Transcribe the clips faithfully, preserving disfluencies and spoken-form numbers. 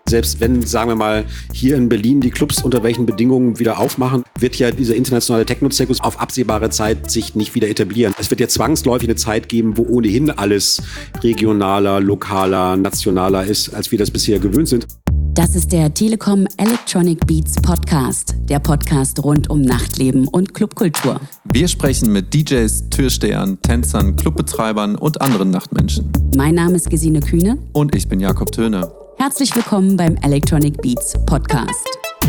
Selbst wenn, sagen wir mal, hier in Berlin die Clubs unter welchen Bedingungen wieder aufmachen, wird ja dieser internationale Techno-Zirkus auf absehbare Zeit sich nicht wieder etablieren. Es wird ja zwangsläufig eine Zeit geben, wo ohnehin alles regionaler, lokaler, nationaler ist, als wir das bisher gewöhnt sind. Das ist der Telekom Electronic Beats Podcast, der Podcast rund um Nachtleben und Clubkultur. Wir sprechen mit D Js, Türstehern, Tänzern, Clubbetreibern und anderen Nachtmenschen. Mein Name ist Gesine Kühne. Und ich bin Jakob Töne. Herzlich willkommen beim Electronic Beats Podcast.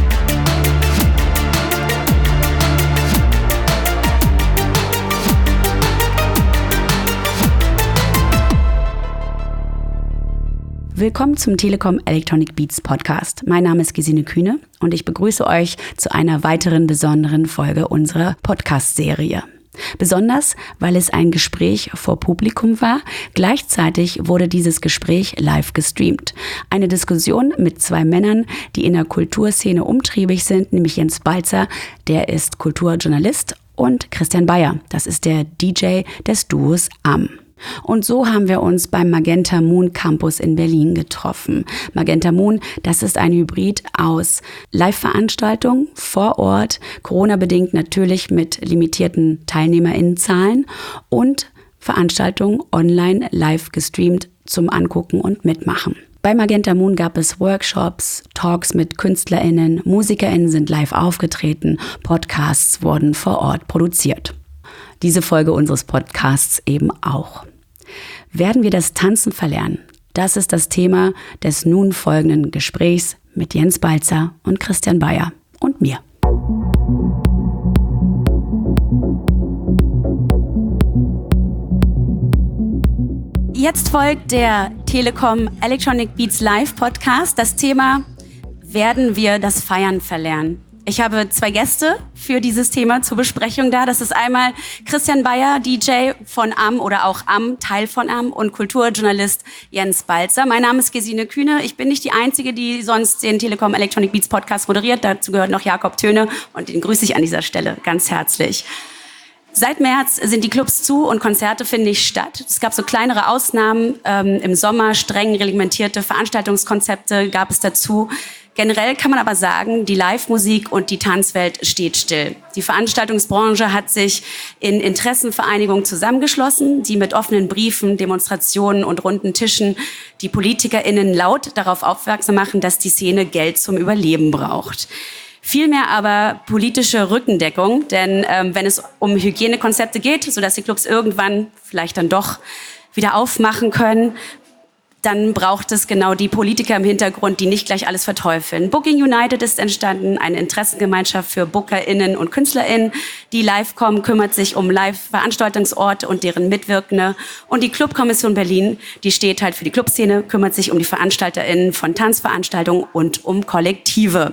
Willkommen zum Telekom Electronic Beats Podcast. Mein Name ist Gesine Kühne und ich begrüße euch zu einer weiteren besonderen Folge unserer Podcast-Serie. Besonders, weil es ein Gespräch vor Publikum war. Gleichzeitig wurde dieses Gespräch live gestreamt. Eine Diskussion mit zwei Männern, die in der Kulturszene umtriebig sind, nämlich Jens Balzer, der ist Kulturjournalist, und Christian Bayer, das ist der D J des Duos Am. Und so haben wir uns beim Magenta Moon Campus in Berlin getroffen. Magenta Moon, das ist ein Hybrid aus Live-Veranstaltungen vor Ort, Corona-bedingt natürlich mit limitierten TeilnehmerInnenzahlen, und Veranstaltungen online live gestreamt zum Angucken und Mitmachen. Bei Magenta Moon gab es Workshops, Talks mit KünstlerInnen, MusikerInnen sind live aufgetreten, Podcasts wurden vor Ort produziert. Diese Folge unseres Podcasts eben auch. Werden wir das Tanzen verlernen? Das ist das Thema des nun folgenden Gesprächs mit Jens Balzer und Christian Bayer und mir. Jetzt folgt der Telekom Electronic Beats Live Podcast. Das Thema: Werden wir das Feiern verlernen? Ich habe zwei Gäste für dieses Thema zur Besprechung da. Das ist einmal Christian Bayer, D J von Am oder auch Am, Teil von Am, und Kulturjournalist Jens Balzer. Mein Name ist Gesine Kühne. Ich bin nicht die Einzige, die sonst den Telekom Electronic Beats Podcast moderiert. Dazu gehört noch Jakob Töne und den grüße ich an dieser Stelle ganz herzlich. Seit März sind die Clubs zu und Konzerte finden nicht statt. Es gab so kleinere Ausnahmen. Ähm, im Sommer streng reglementierte Veranstaltungskonzepte gab es dazu. Generell kann man aber sagen, die Live-Musik und die Tanzwelt steht still. Die Veranstaltungsbranche hat sich in Interessenvereinigungen zusammengeschlossen, die mit offenen Briefen, Demonstrationen und runden Tischen die PolitikerInnen laut darauf aufmerksam machen, dass die Szene Geld zum Überleben braucht. Vielmehr aber politische Rückendeckung, denn ähm, wenn es um Hygienekonzepte geht, sodass die Clubs irgendwann vielleicht dann doch wieder aufmachen können, dann braucht es genau die Politiker im Hintergrund, die nicht gleich alles verteufeln. Booking United ist entstanden, eine Interessengemeinschaft für BookerInnen und KünstlerInnen. Die Livecom kümmert sich um Live-Veranstaltungsorte und deren Mitwirkende. Und die Clubkommission Berlin, die steht halt für die Clubszene, kümmert sich um die VeranstalterInnen von Tanzveranstaltungen und um Kollektive.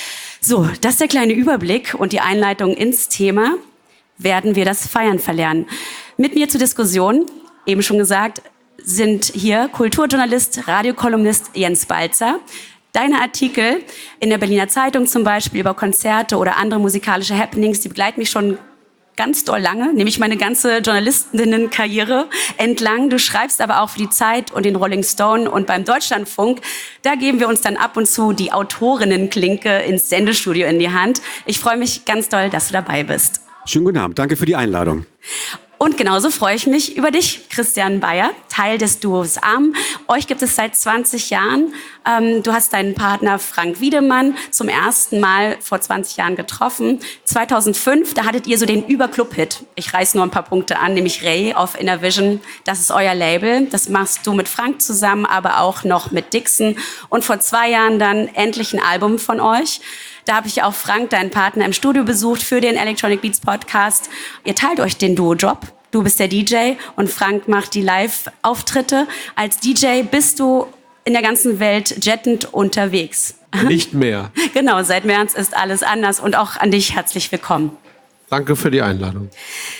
So, das ist der kleine Überblick und die Einleitung ins Thema. Werden wir das Feiern verlernen? Mit mir zur Diskussion, eben schon gesagt, sind hier Kulturjournalist, Radiokolumnist Jens Balzer. Deine Artikel in der Berliner Zeitung zum Beispiel über Konzerte oder andere musikalische Happenings, die begleiten mich schon ganz doll lange, nämlich meine ganze Journalistinnenkarriere entlang. Du schreibst aber auch für die Zeit und den Rolling Stone und beim Deutschlandfunk. Da geben wir uns dann ab und zu die Autorinnenklinke ins Sendestudio in die Hand. Ich freue mich ganz doll, dass du dabei bist. Schönen guten Abend, danke für die Einladung. Und genauso freue ich mich über dich, Christian Bayer, Teil des Duos Am. Euch gibt es seit zwanzig Jahren. Ähm, du hast deinen Partner Frank Wiedemann zum ersten Mal vor zwanzig Jahren getroffen. zweitausendfünf, da hattet ihr so den Überclub-Hit. Ich reiß nur ein paar Punkte an, nämlich Ray auf Innervision. Das ist euer Label. Das machst du mit Frank zusammen, aber auch noch mit Dixon. Und vor zwei Jahren dann endlich ein Album von euch. Da habe ich auch Frank, deinen Partner, im Studio besucht für den Electronic Beats Podcast. Ihr teilt euch den Duo-Job. Du bist der D J und Frank macht die Live-Auftritte. Als D J bist du in der ganzen Welt jettend unterwegs. Nicht mehr. Genau, seit März ist alles anders. Und auch an dich herzlich willkommen. Danke für die Einladung.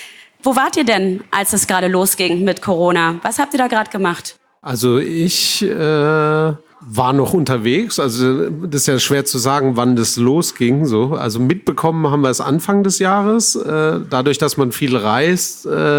Wo wart ihr denn, als es gerade losging mit Corona? Was habt ihr da gerade gemacht? Also ich äh, war noch unterwegs. Also das ist ja schwer zu sagen, wann das losging. So. Also mitbekommen haben wir es Anfang des Jahres. Äh, dadurch, dass man viel reist, äh,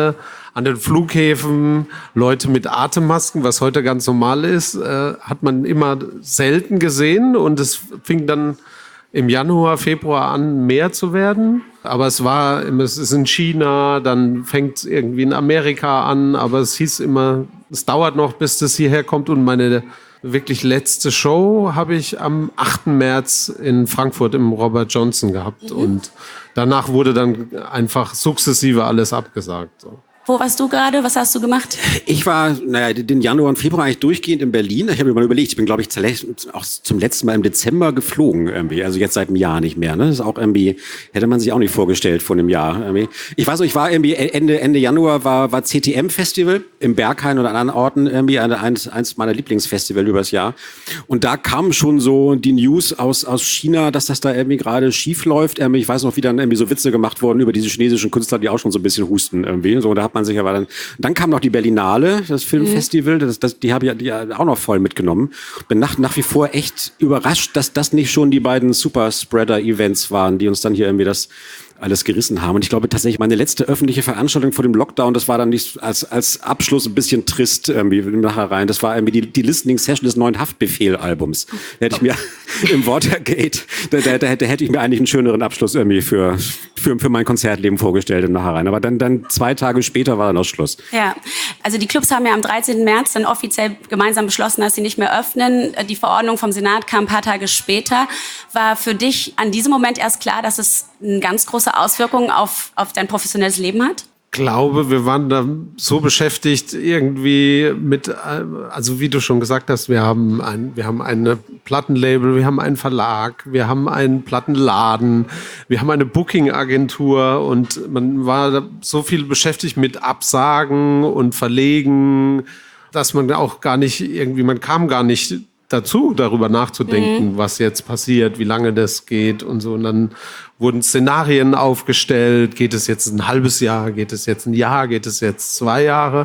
an den Flughäfen Leute mit Atemmasken, was heute ganz normal ist, äh, hat man immer selten gesehen. Und es fing dann im Januar, Februar an, mehr zu werden. Aber es war, es ist in China, dann fängt es irgendwie in Amerika an. Aber es hieß immer, es dauert noch, bis das hierher kommt. Und meine wirklich letzte Show habe ich am achten März in Frankfurt im Robert Johnson gehabt. Mhm. Und danach wurde dann einfach sukzessive alles abgesagt. So. Wo warst du gerade? Was hast du gemacht? Ich war, naja, den Januar und Februar eigentlich durchgehend in Berlin. Ich habe mir mal überlegt, ich bin, glaube ich, auch zum letzten Mal im Dezember geflogen irgendwie. Also jetzt seit einem Jahr nicht mehr. Ne? Das ist auch irgendwie, hätte man sich auch nicht vorgestellt vor einem Jahr. Irgendwie. Ich weiß noch, ich war irgendwie Ende, Ende Januar war, war C T M-Festival im Berghain oder an anderen Orten irgendwie, eins, eins meiner Lieblingsfestival übers Jahr. Und da kamen schon so die News aus, aus China, dass das da irgendwie gerade schief läuft. Ich weiß noch, wie dann irgendwie so Witze gemacht wurden über diese chinesischen Künstler, die auch schon so ein bisschen husten irgendwie. So, da hat man sich aber dann, dann kam noch die Berlinale, das Filmfestival, das, das, die habe ich ja auch noch voll mitgenommen. Bin nach, nach wie vor echt überrascht, dass das nicht schon die beiden Superspreader-Events waren, die uns dann hier irgendwie das alles gerissen haben. Und ich glaube tatsächlich, meine letzte öffentliche Veranstaltung vor dem Lockdown, das war dann nicht als, als Abschluss ein bisschen trist irgendwie nachher rein. Das war irgendwie die, die Listening-Session des neuen Haftbefehl-Albums. Da hätte ich mir im Watergate, da, da, da, da hätte ich mir eigentlich einen schöneren Abschluss irgendwie für, für, für mein Konzertleben vorgestellt im Nachhinein. Aber dann, dann zwei Tage später war dann auch Schluss. Ja, also die Clubs haben ja am dreizehnten März dann offiziell gemeinsam beschlossen, dass sie nicht mehr öffnen. Die Verordnung vom Senat kam ein paar Tage später. War für dich an diesem Moment erst klar, dass es eine ganz große Auswirkungen auf, auf dein professionelles Leben hat? Ich glaube, wir waren da so beschäftigt irgendwie mit, also wie du schon gesagt hast, wir haben ein, wir haben eine Plattenlabel, wir haben einen Verlag, wir haben einen Plattenladen, wir haben eine Booking-Agentur und man war so viel beschäftigt mit Absagen und Verlegen, dass man auch gar nicht irgendwie, man kam gar nicht dazu, darüber nachzudenken, mhm. was jetzt passiert, wie lange das geht und so. Und dann wurden Szenarien aufgestellt. Geht es jetzt ein halbes Jahr? Geht es jetzt ein Jahr? Geht es jetzt zwei Jahre?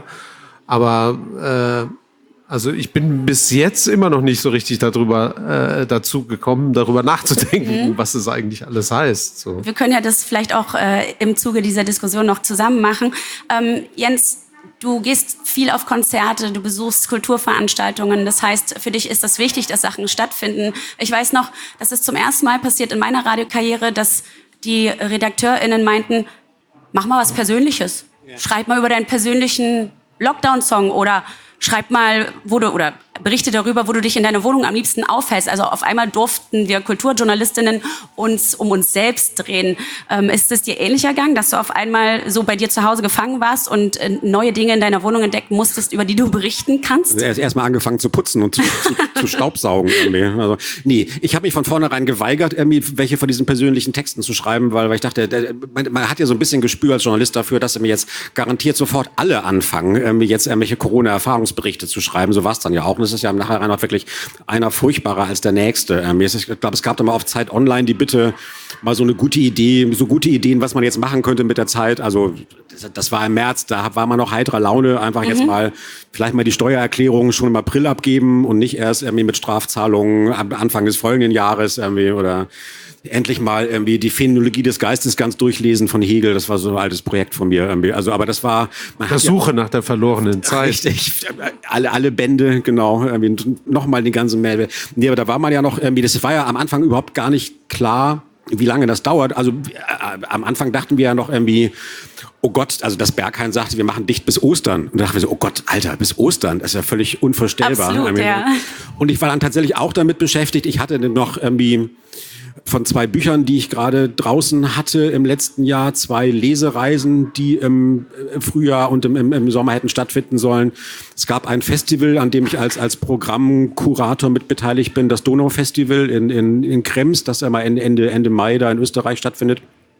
Aber äh, also ich bin bis jetzt immer noch nicht so richtig darüber äh, dazu gekommen, darüber nachzudenken, mhm. was es eigentlich alles heißt. So. Wir können ja das vielleicht auch äh, im Zuge dieser Diskussion noch zusammen machen. Ähm, Jens, du gehst viel auf Konzerte, du besuchst Kulturveranstaltungen. Das heißt, für dich ist das wichtig, dass Sachen stattfinden. Ich weiß noch, dass es zum ersten Mal passiert in meiner Radiokarriere, dass die RedakteurInnen meinten, mach mal was Persönliches. Ja. Schreib mal über deinen persönlichen Lockdown-Song oder schreib mal, wo du, oder berichte darüber, wo du dich in deiner Wohnung am liebsten aufhältst. Also auf einmal durften wir Kulturjournalistinnen uns um uns selbst drehen. Ähm, ist es dir ähnlich ergangen, dass du auf einmal so bei dir zu Hause gefangen warst und äh, neue Dinge in deiner Wohnung entdecken musstest, über die du berichten kannst? Also erst mal angefangen zu putzen und zu, zu, zu staubsaugen. Irgendwie. Also, nee, ich habe mich von vornherein geweigert, irgendwie welche von diesen persönlichen Texten zu schreiben, weil, weil ich dachte, der, man, man hat ja so ein bisschen Gespür als Journalist dafür, dass mir jetzt garantiert sofort alle anfangen, irgendwie jetzt irgendwelche Corona-Erfahrungsberichte zu schreiben. So war es dann ja auch. Das ist ja im Nachhinein auch wirklich einer furchtbarer als der nächste. Ich glaube, es gab da mal auf Zeit Online die Bitte, mal so eine gute Idee, so gute Ideen, was man jetzt machen könnte mit der Zeit. Also das war im März, da war man noch heiterer Laune, einfach mhm. jetzt mal vielleicht mal die Steuererklärung schon im April abgeben und nicht erst irgendwie mit Strafzahlungen am Anfang des folgenden Jahres irgendwie oder endlich mal irgendwie die Phänomenologie des Geistes ganz durchlesen von Hegel. Das war so ein altes Projekt von mir irgendwie. Also, aber das war... Man hat Suche ja, nach der verlorenen Zeit. Richtig. Alle, alle Bände, genau. Irgendwie nochmal die ganze Mail. Nee, aber da war man ja noch irgendwie, das war ja am Anfang überhaupt gar nicht klar, wie lange das dauert. Also äh, am Anfang dachten wir ja noch irgendwie, oh Gott, also das Berghain sagte, wir machen dicht bis Ostern. Und da dachten wir so, oh Gott, Alter, bis Ostern, das ist ja völlig unvorstellbar. Absolut, ja. Und ich war dann tatsächlich auch damit beschäftigt. Ich hatte noch irgendwie von zwei Büchern, die ich gerade draußen hatte im letzten Jahr, zwei Lesereisen, die im Frühjahr und im, im Sommer hätten stattfinden sollen. Es gab ein Festival, an dem ich als, als Programmkurator mitbeteiligt bin, das Donau-Festival in, in, in Krems, das immer Ende, Ende Mai da in Österreich stattfindet.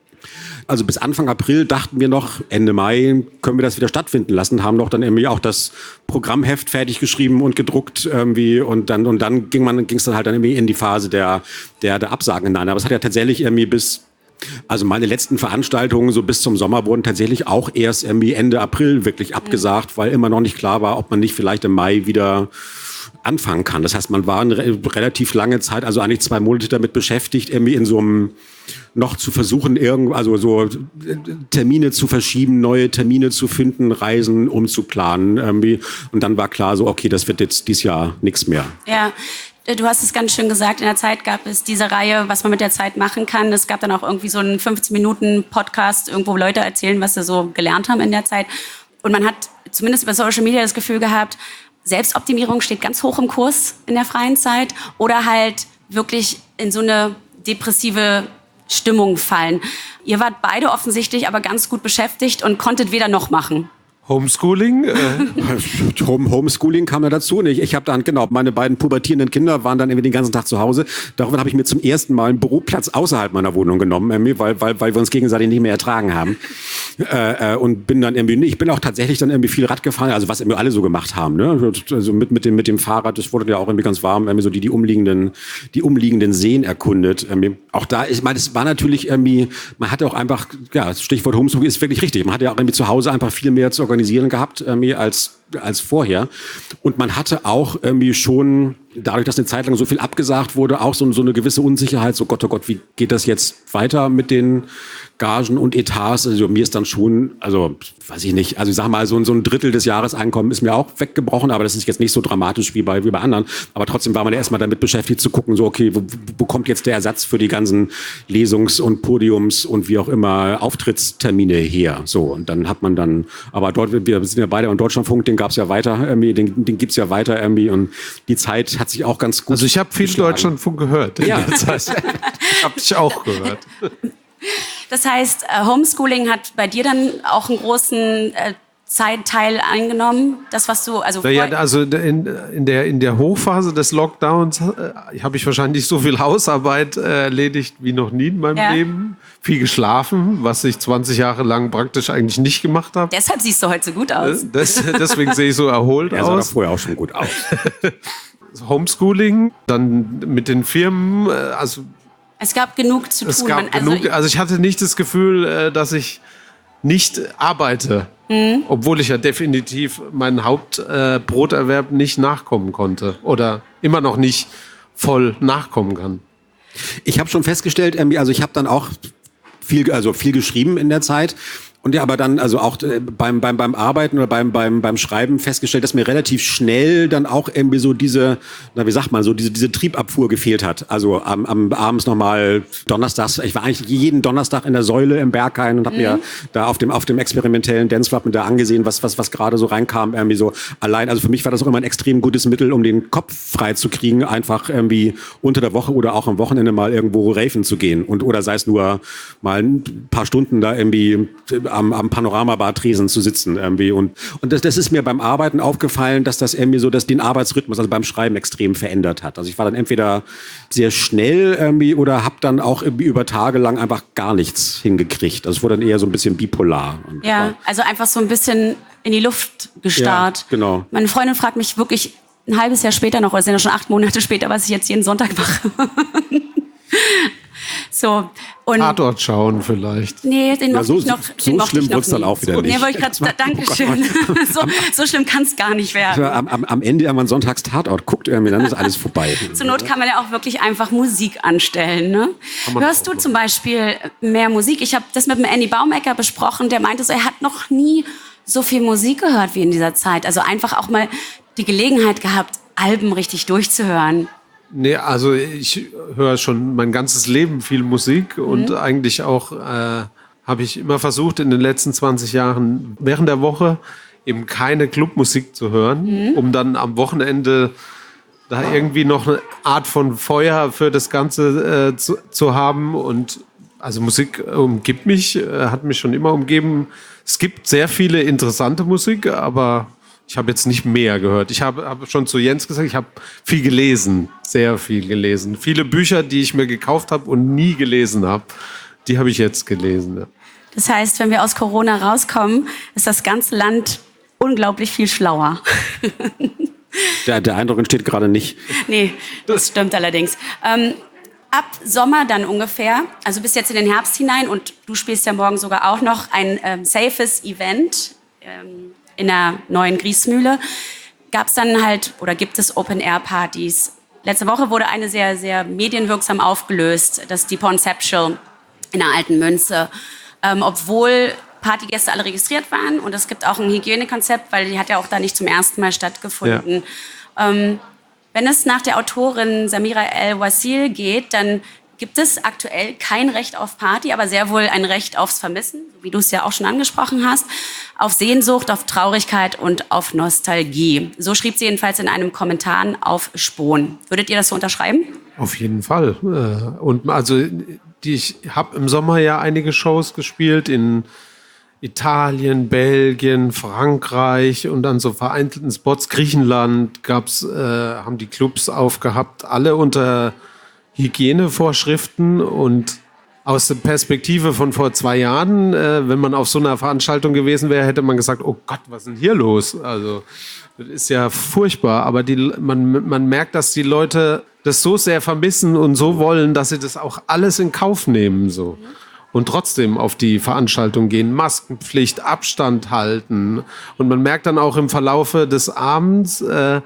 Also bis Anfang April dachten wir noch, Ende Mai können wir das wieder stattfinden lassen, haben doch dann irgendwie auch das Programmheft fertig geschrieben und gedruckt irgendwie und dann und dann ging man ging es dann halt dann irgendwie in die Phase der der der Absagen hinein. Aber es hat ja tatsächlich irgendwie bis also meine letzten Veranstaltungen so bis zum Sommer wurden tatsächlich auch erst irgendwie Ende April wirklich abgesagt, weil immer noch nicht klar war, ob man nicht vielleicht im Mai wieder anfangen kann. Das heißt, man war eine re- relativ lange Zeit, also eigentlich zwei Monate damit beschäftigt, irgendwie in so einem noch zu versuchen, irgend, also so Termine zu verschieben, neue Termine zu finden, Reisen umzuplanen. Irgendwie. Und dann war klar so, okay, das wird jetzt dieses Jahr nichts mehr. Ja. Du hast es ganz schön gesagt, in der Zeit gab es diese Reihe, was man mit der Zeit machen kann. Es gab dann auch irgendwie so einen fünfzehn-Minuten-Podcast, irgendwo Leute erzählen, was sie so gelernt haben in der Zeit. Und man hat zumindest über Social Media das Gefühl gehabt, Selbstoptimierung steht ganz hoch im Kurs in der freien Zeit oder halt wirklich in so eine depressive Stimmung fallen. Ihr wart beide offensichtlich aber ganz gut beschäftigt und konntet weder noch machen. Homeschooling? Äh. Home, Homeschooling kam da dazu. Ich, ich habe dann, genau, meine beiden pubertierenden Kinder waren dann irgendwie den ganzen Tag zu Hause. Daraufhin habe ich mir zum ersten Mal einen Büroplatz außerhalb meiner Wohnung genommen, weil, weil, weil wir uns gegenseitig nicht mehr ertragen haben. Äh, äh, und bin dann irgendwie, ich bin auch tatsächlich dann irgendwie viel Rad gefahren, also was irgendwie alle so gemacht haben, ne? Also mit, mit dem, mit dem Fahrrad, das wurde ja auch irgendwie ganz warm, irgendwie so die, die umliegenden, die umliegenden Seen erkundet. Irgendwie. Auch da, ich meine, es war natürlich irgendwie, man hatte auch einfach, ja, Stichwort Homeschooling ist wirklich richtig. Man hatte ja auch irgendwie zu Hause einfach viel mehr zu organisieren gehabt, irgendwie als, als vorher. Und man hatte auch irgendwie schon, dadurch, dass eine Zeit lang so viel abgesagt wurde, auch so, so eine gewisse Unsicherheit, so Gott, oh Gott, wie geht das jetzt weiter mit den Gagen und Etats? Also mir ist dann schon, also weiß ich nicht, also ich sag mal, so, so ein Drittel des Jahreseinkommens ist mir auch weggebrochen, aber das ist jetzt nicht so dramatisch wie bei, wie bei anderen. Aber trotzdem war man ja erstmal damit beschäftigt zu gucken, so okay, wo, wo kommt jetzt der Ersatz für die ganzen Lesungs- und Podiums- und wie auch immer Auftrittstermine her? So, und dann hat man dann, aber dort, wir sind ja beide am Deutschlandfunk, den gab's ja weiter, irgendwie, den, den gibt's ja weiter irgendwie und die Zeit hat sich auch ganz gut. Also ich habe viel geschlagen. Deutschlandfunk gehört. Ja, das heißt, habe ich auch gehört. Das heißt, äh, Homeschooling hat bei dir dann auch einen großen äh, Zeitteil eingenommen. Das, was du, also, Ja, also in, in, der, in der Hochphase des Lockdowns äh, habe ich wahrscheinlich so viel Hausarbeit äh, erledigt wie noch nie in meinem Ja. Leben. Viel geschlafen, was ich zwanzig Jahre lang praktisch eigentlich nicht gemacht habe. deshalb siehst du heute so gut aus. Das, deswegen sehe ich so erholt Er sah doch aus. vorher auch schon gut aus. Homeschooling, dann mit den Firmen, äh, also Es gab genug zu es tun. gab Man- also, genug, also ich hatte nicht das Gefühl, äh, dass ich nicht arbeite, Mhm. obwohl ich ja definitiv meinen Hauptbroterwerb äh, nicht nachkommen konnte oder immer noch nicht voll nachkommen kann. Ich habe schon festgestellt, irgendwie, also ich habe dann auch viel, also viel geschrieben in der Zeit. Und ja, aber dann, also auch äh, beim, beim, beim Arbeiten oder beim, beim, beim Schreiben festgestellt, dass mir relativ schnell dann auch irgendwie so diese, na, wie sagt man, so diese, diese Triebabfuhr gefehlt hat. Also am, am abends nochmal donnerstags, ich war eigentlich jeden Donnerstag in der Säule im Berghain und habe mir da auf dem, auf dem experimentellen Danceflub mit da angesehen, was, was, was gerade so reinkam, irgendwie so allein. Also für mich war das auch immer ein extrem gutes Mittel, um den Kopf frei zu kriegen, einfach irgendwie unter der Woche oder auch am Wochenende mal irgendwo raven zu gehen und, oder sei es nur mal ein paar Stunden da irgendwie am, am Panoramabar-Tresen zu sitzen irgendwie. Und, und das, das ist mir beim Arbeiten aufgefallen, dass das irgendwie so dass den Arbeitsrhythmus, also beim Schreiben extrem verändert hat. Also ich war dann entweder sehr schnell irgendwie oder habe dann auch irgendwie über Tage lang einfach gar nichts hingekriegt. Also es wurde dann eher so ein bisschen bipolar. Und ja, war- also einfach so ein bisschen in die Luft gestarrt. Ja, genau. Meine Freundin fragt mich wirklich ein halbes Jahr später noch, oder sind ja schon acht Monate später, was ich jetzt jeden Sonntag mache. So, und Tatort schauen vielleicht. nee, den Ja, mochte so- ich noch. so den mochte schlimm ich noch wird's dann nie. auch wieder Nee, nicht. wollte ich gerade, Dankeschön. so, so schlimm kann es gar nicht werden. Am, am, am Ende, wenn man sonntags Tatort guckt, irgendwie, dann ist alles vorbei. Zur Not kann man ja auch wirklich einfach Musik anstellen. Ne? Hörst du zum Beispiel mehr Musik? Ich habe das mit dem Andy Baumecker besprochen. Der meinte so, er hat noch nie so viel Musik gehört wie in dieser Zeit. Also einfach auch mal die Gelegenheit gehabt, Alben richtig durchzuhören. Nee, also ich höre schon mein ganzes Leben viel Musik und eigentlich auch äh, habe ich immer versucht, in den letzten zwanzig Jahren während der Woche eben keine Clubmusik zu hören, um dann am Wochenende da irgendwie noch eine Art von Feuer für das Ganze äh, zu, zu haben. Und also Musik umgibt mich, äh, hat mich schon immer umgeben. Es gibt sehr viele interessante Musik, aber ich habe jetzt nicht mehr gehört. Ich habe, habe schon zu Jens gesagt, ich habe viel gelesen, sehr viel gelesen. Viele Bücher, die ich mir gekauft habe und nie gelesen habe, die habe ich jetzt gelesen. Ja. Das heißt, wenn wir aus Corona rauskommen, ist das ganze Land unglaublich viel schlauer. Der, der Eindruck entsteht gerade nicht. Nee, das stimmt allerdings. Ähm, ab Sommer dann ungefähr, also bis jetzt in den Herbst hinein, und du spielst ja morgen sogar auch noch ein ähm, safes Event ähm, in der neuen Griesmühle, gab es dann halt, oder gibt es Open-Air-Partys. Letzte Woche wurde eine sehr, sehr medienwirksam aufgelöst, das ist die Pornceptual in der Alten Münze. Ähm, obwohl Partygäste alle registriert waren und es gibt auch ein Hygienekonzept, weil die hat ja auch da nicht zum ersten Mal stattgefunden. Ja. Ähm, wenn es nach der Autorin Samira El-Wasil geht, dann gibt es aktuell kein Recht auf Party, aber sehr wohl ein Recht aufs Vermissen, wie du es ja auch schon angesprochen hast, auf Sehnsucht, auf Traurigkeit und auf Nostalgie. So schrieb sie jedenfalls in einem Kommentar auf Spohn. Würdet ihr das so unterschreiben? Auf jeden Fall. Und also die, ich habe im Sommer ja einige Shows gespielt in Italien, Belgien, Frankreich und dann so vereinzelten Spots. Griechenland gab's, äh, haben die Clubs aufgehabt, alle unter Hygienevorschriften. Und aus der Perspektive von vor zwei Jahren, äh, wenn man auf so einer Veranstaltung gewesen wäre, hätte man gesagt, oh Gott, was ist denn hier los? Also das ist ja furchtbar, aber die, man, man merkt, dass die Leute das so sehr vermissen und so wollen, dass sie das auch alles in Kauf nehmen, so. Und trotzdem auf die Veranstaltung gehen, Maskenpflicht, Abstand halten. Und man merkt dann auch im Verlaufe des Abends, äh,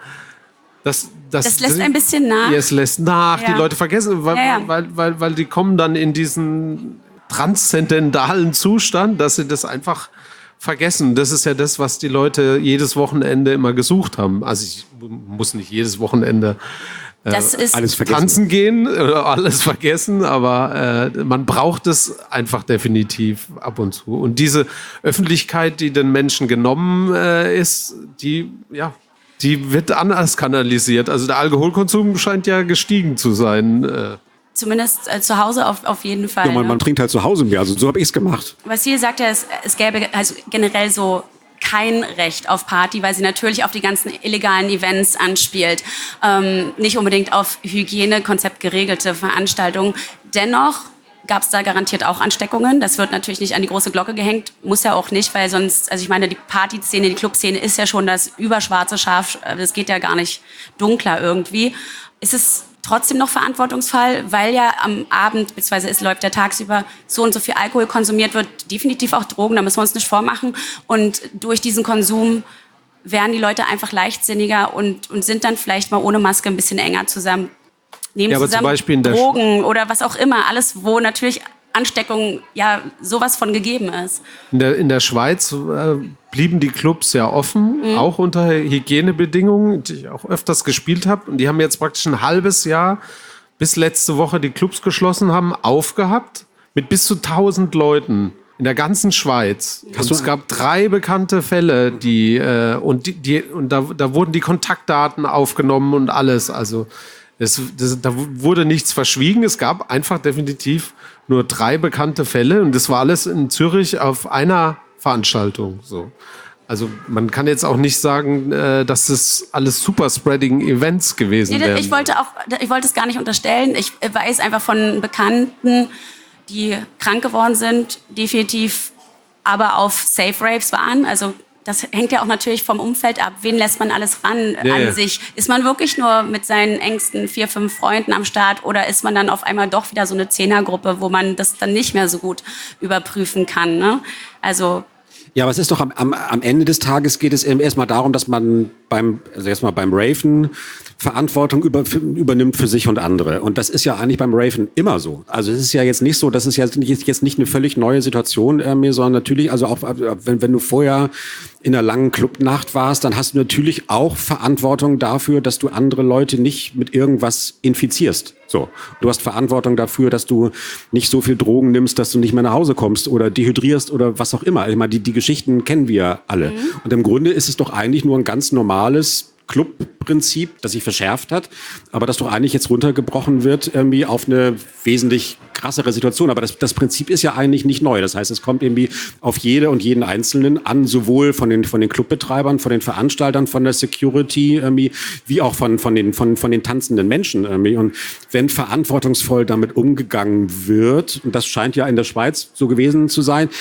dass, dass... Das lässt ein bisschen nach. Ja, es lässt nach. Ja. Die Leute vergessen, weil, ja, ja. Weil, weil, weil die kommen dann in diesen transzendentalen Zustand, dass sie das einfach vergessen. Das ist ja das, was die Leute jedes Wochenende immer gesucht haben. Also ich muss nicht jedes Wochenende Das ist alles tanzen gehen, alles vergessen, aber äh, man braucht es einfach definitiv ab und zu. Und diese Öffentlichkeit, die den Menschen genommen äh, ist, die, ja, die wird anders kanalisiert. Also der Alkoholkonsum scheint ja gestiegen zu sein. Äh. Zumindest äh, zu Hause auf, auf jeden Fall. Ja, man, ne? man trinkt halt zu Hause mehr, also so habe ich es gemacht. Vassil sagt ja, es, es gäbe also generell so kein Recht auf Party, weil sie natürlich auf die ganzen illegalen Events anspielt. Ähm, nicht unbedingt auf Hygienekonzept geregelte Veranstaltungen. Dennoch gab es da garantiert auch Ansteckungen. Das wird natürlich nicht an die große Glocke gehängt, muss ja auch nicht, weil sonst, also ich meine, die Partyszene, die Clubszene ist ja schon das überschwarze Schaf, das geht ja gar nicht dunkler irgendwie. Ist es trotzdem noch verantwortungsvoll, weil ja am Abend, beziehungsweise es läuft ja tagsüber, so und so viel Alkohol konsumiert wird, definitiv auch Drogen, da müssen wir uns nicht vormachen. Und durch diesen Konsum werden die Leute einfach leichtsinniger und, und sind dann vielleicht mal ohne Maske ein bisschen enger zusammen. Nehmen ja, aber zusammen zum Beispiel in der Drogen oder was auch immer, alles, wo natürlich Ansteckung ja sowas von gegeben ist. In der, in der Schweiz äh, blieben die Clubs ja offen, mhm. auch unter Hygienebedingungen, die ich auch öfters gespielt habe. Und die haben jetzt praktisch ein halbes Jahr, bis letzte Woche die Clubs geschlossen haben, aufgehabt mit bis zu tausend Leuten in der ganzen Schweiz. Und es gab drei bekannte Fälle, die äh, und die, die und da, da wurden die Kontaktdaten aufgenommen und alles. Also es, das, da wurde nichts verschwiegen. Es gab einfach definitiv nur drei bekannte Fälle und das war alles in Zürich auf einer Veranstaltung. So. Also man kann jetzt auch nicht sagen, äh, dass das alles Superspreading-Events gewesen nee, wären. Ich wollte auch, ich wollte es gar nicht unterstellen. Ich weiß einfach von Bekannten, die krank geworden sind, definitiv aber auf Safe Raves waren. Also das hängt ja auch natürlich vom Umfeld ab. Wen lässt man alles ran ja, an ja. sich? Ist man wirklich nur mit seinen engsten vier, fünf Freunden am Start oder ist man dann auf einmal doch wieder so eine Zehnergruppe, wo man das dann nicht mehr so gut überprüfen kann? Ne? Also ja, aber es ist doch am, am, am Ende des Tages geht es erstmal darum, dass man beim, also erstmal beim Raven Verantwortung über, für, übernimmt für sich und andere. Und das ist ja eigentlich beim Raven immer so. Also es ist ja jetzt nicht so, das ist ja nicht, jetzt nicht eine völlig neue Situation äh, mehr, sondern natürlich, also auch wenn, wenn du vorher in einer langen Clubnacht warst, dann hast du natürlich auch Verantwortung dafür, dass du andere Leute nicht mit irgendwas infizierst. So, du hast Verantwortung dafür, dass du nicht so viel Drogen nimmst, dass du nicht mehr nach Hause kommst oder dehydrierst oder was auch immer. Ich meine, die, die Geschichten kennen wir alle. Mhm. Und im Grunde ist es doch eigentlich nur ein ganz normales Clubprinzip, das sich verschärft hat, aber das doch eigentlich jetzt runtergebrochen wird irgendwie auf eine wesentlich krassere Situation. Aber das, das Prinzip ist ja eigentlich nicht neu. Das heißt, es kommt irgendwie auf jede und jeden Einzelnen an, sowohl von den, von den Clubbetreibern, von den Veranstaltern, von der Security, irgendwie, wie auch von, von, den, von, von den tanzenden Menschen. Irgendwie. Und wenn verantwortungsvoll damit umgegangen wird, und das scheint ja in der Schweiz so gewesen zu sein,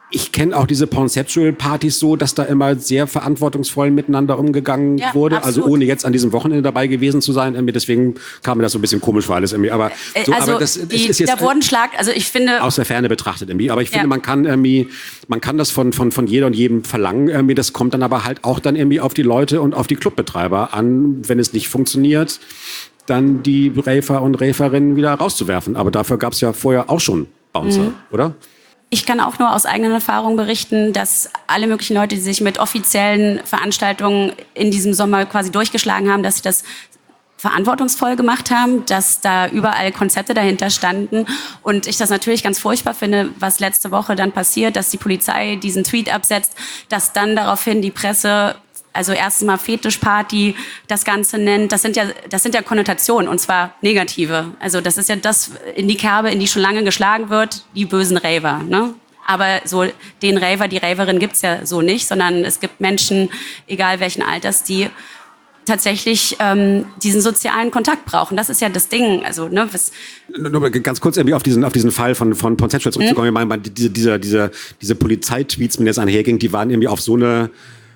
Ich kenne auch diese Conceptual-Partys so, dass da immer sehr verantwortungsvoll miteinander umgegangen Ja, wurde. absolut. Also ohne jetzt an diesem Wochenende dabei gewesen zu sein. Irgendwie. Deswegen kam mir das so ein bisschen komisch vor alles. Irgendwie. Aber, so, also aber das die, ist jetzt der Bodenschlag, also ich finde... aus der Ferne betrachtet. Irgendwie. Aber ich finde, Ja. man kann irgendwie, man kann das von, von, von jeder und jedem verlangen. Irgendwie. Das kommt dann aber halt auch dann irgendwie auf die Leute und auf die Clubbetreiber an, wenn es nicht funktioniert, dann die Raver und Raverinnen wieder rauszuwerfen. Aber dafür gab es ja vorher auch schon Bouncer, mhm. oder? Ich kann auch nur aus eigener Erfahrung berichten, dass alle möglichen Leute, die sich mit offiziellen Veranstaltungen in diesem Sommer quasi durchgeschlagen haben, dass sie das verantwortungsvoll gemacht haben, dass da überall Konzepte dahinter standen. Und ich das natürlich ganz furchtbar finde, was letzte Woche dann passiert, dass die Polizei diesen Tweet absetzt, dass dann daraufhin die Presse... Also erstens mal Fetischparty, das Ganze nennt, das sind ja, das sind ja Konnotationen, und zwar negative. Also das ist ja das in die Kerbe, in die schon lange geschlagen wird, die bösen Raver, ne? Aber so den Raver, die Raverin gibt's ja so nicht, sondern es gibt Menschen, egal welchen Alters, die tatsächlich ähm, diesen sozialen Kontakt brauchen. Das ist ja das Ding. Also, ne, was Nur ganz kurz irgendwie auf diesen, auf diesen Fall von, von Conceptual zurückzukommen. Mhm. Ich meine, diese, diese, diese, diese Polizeitweets, mit der es einherging, die waren irgendwie auf so eine...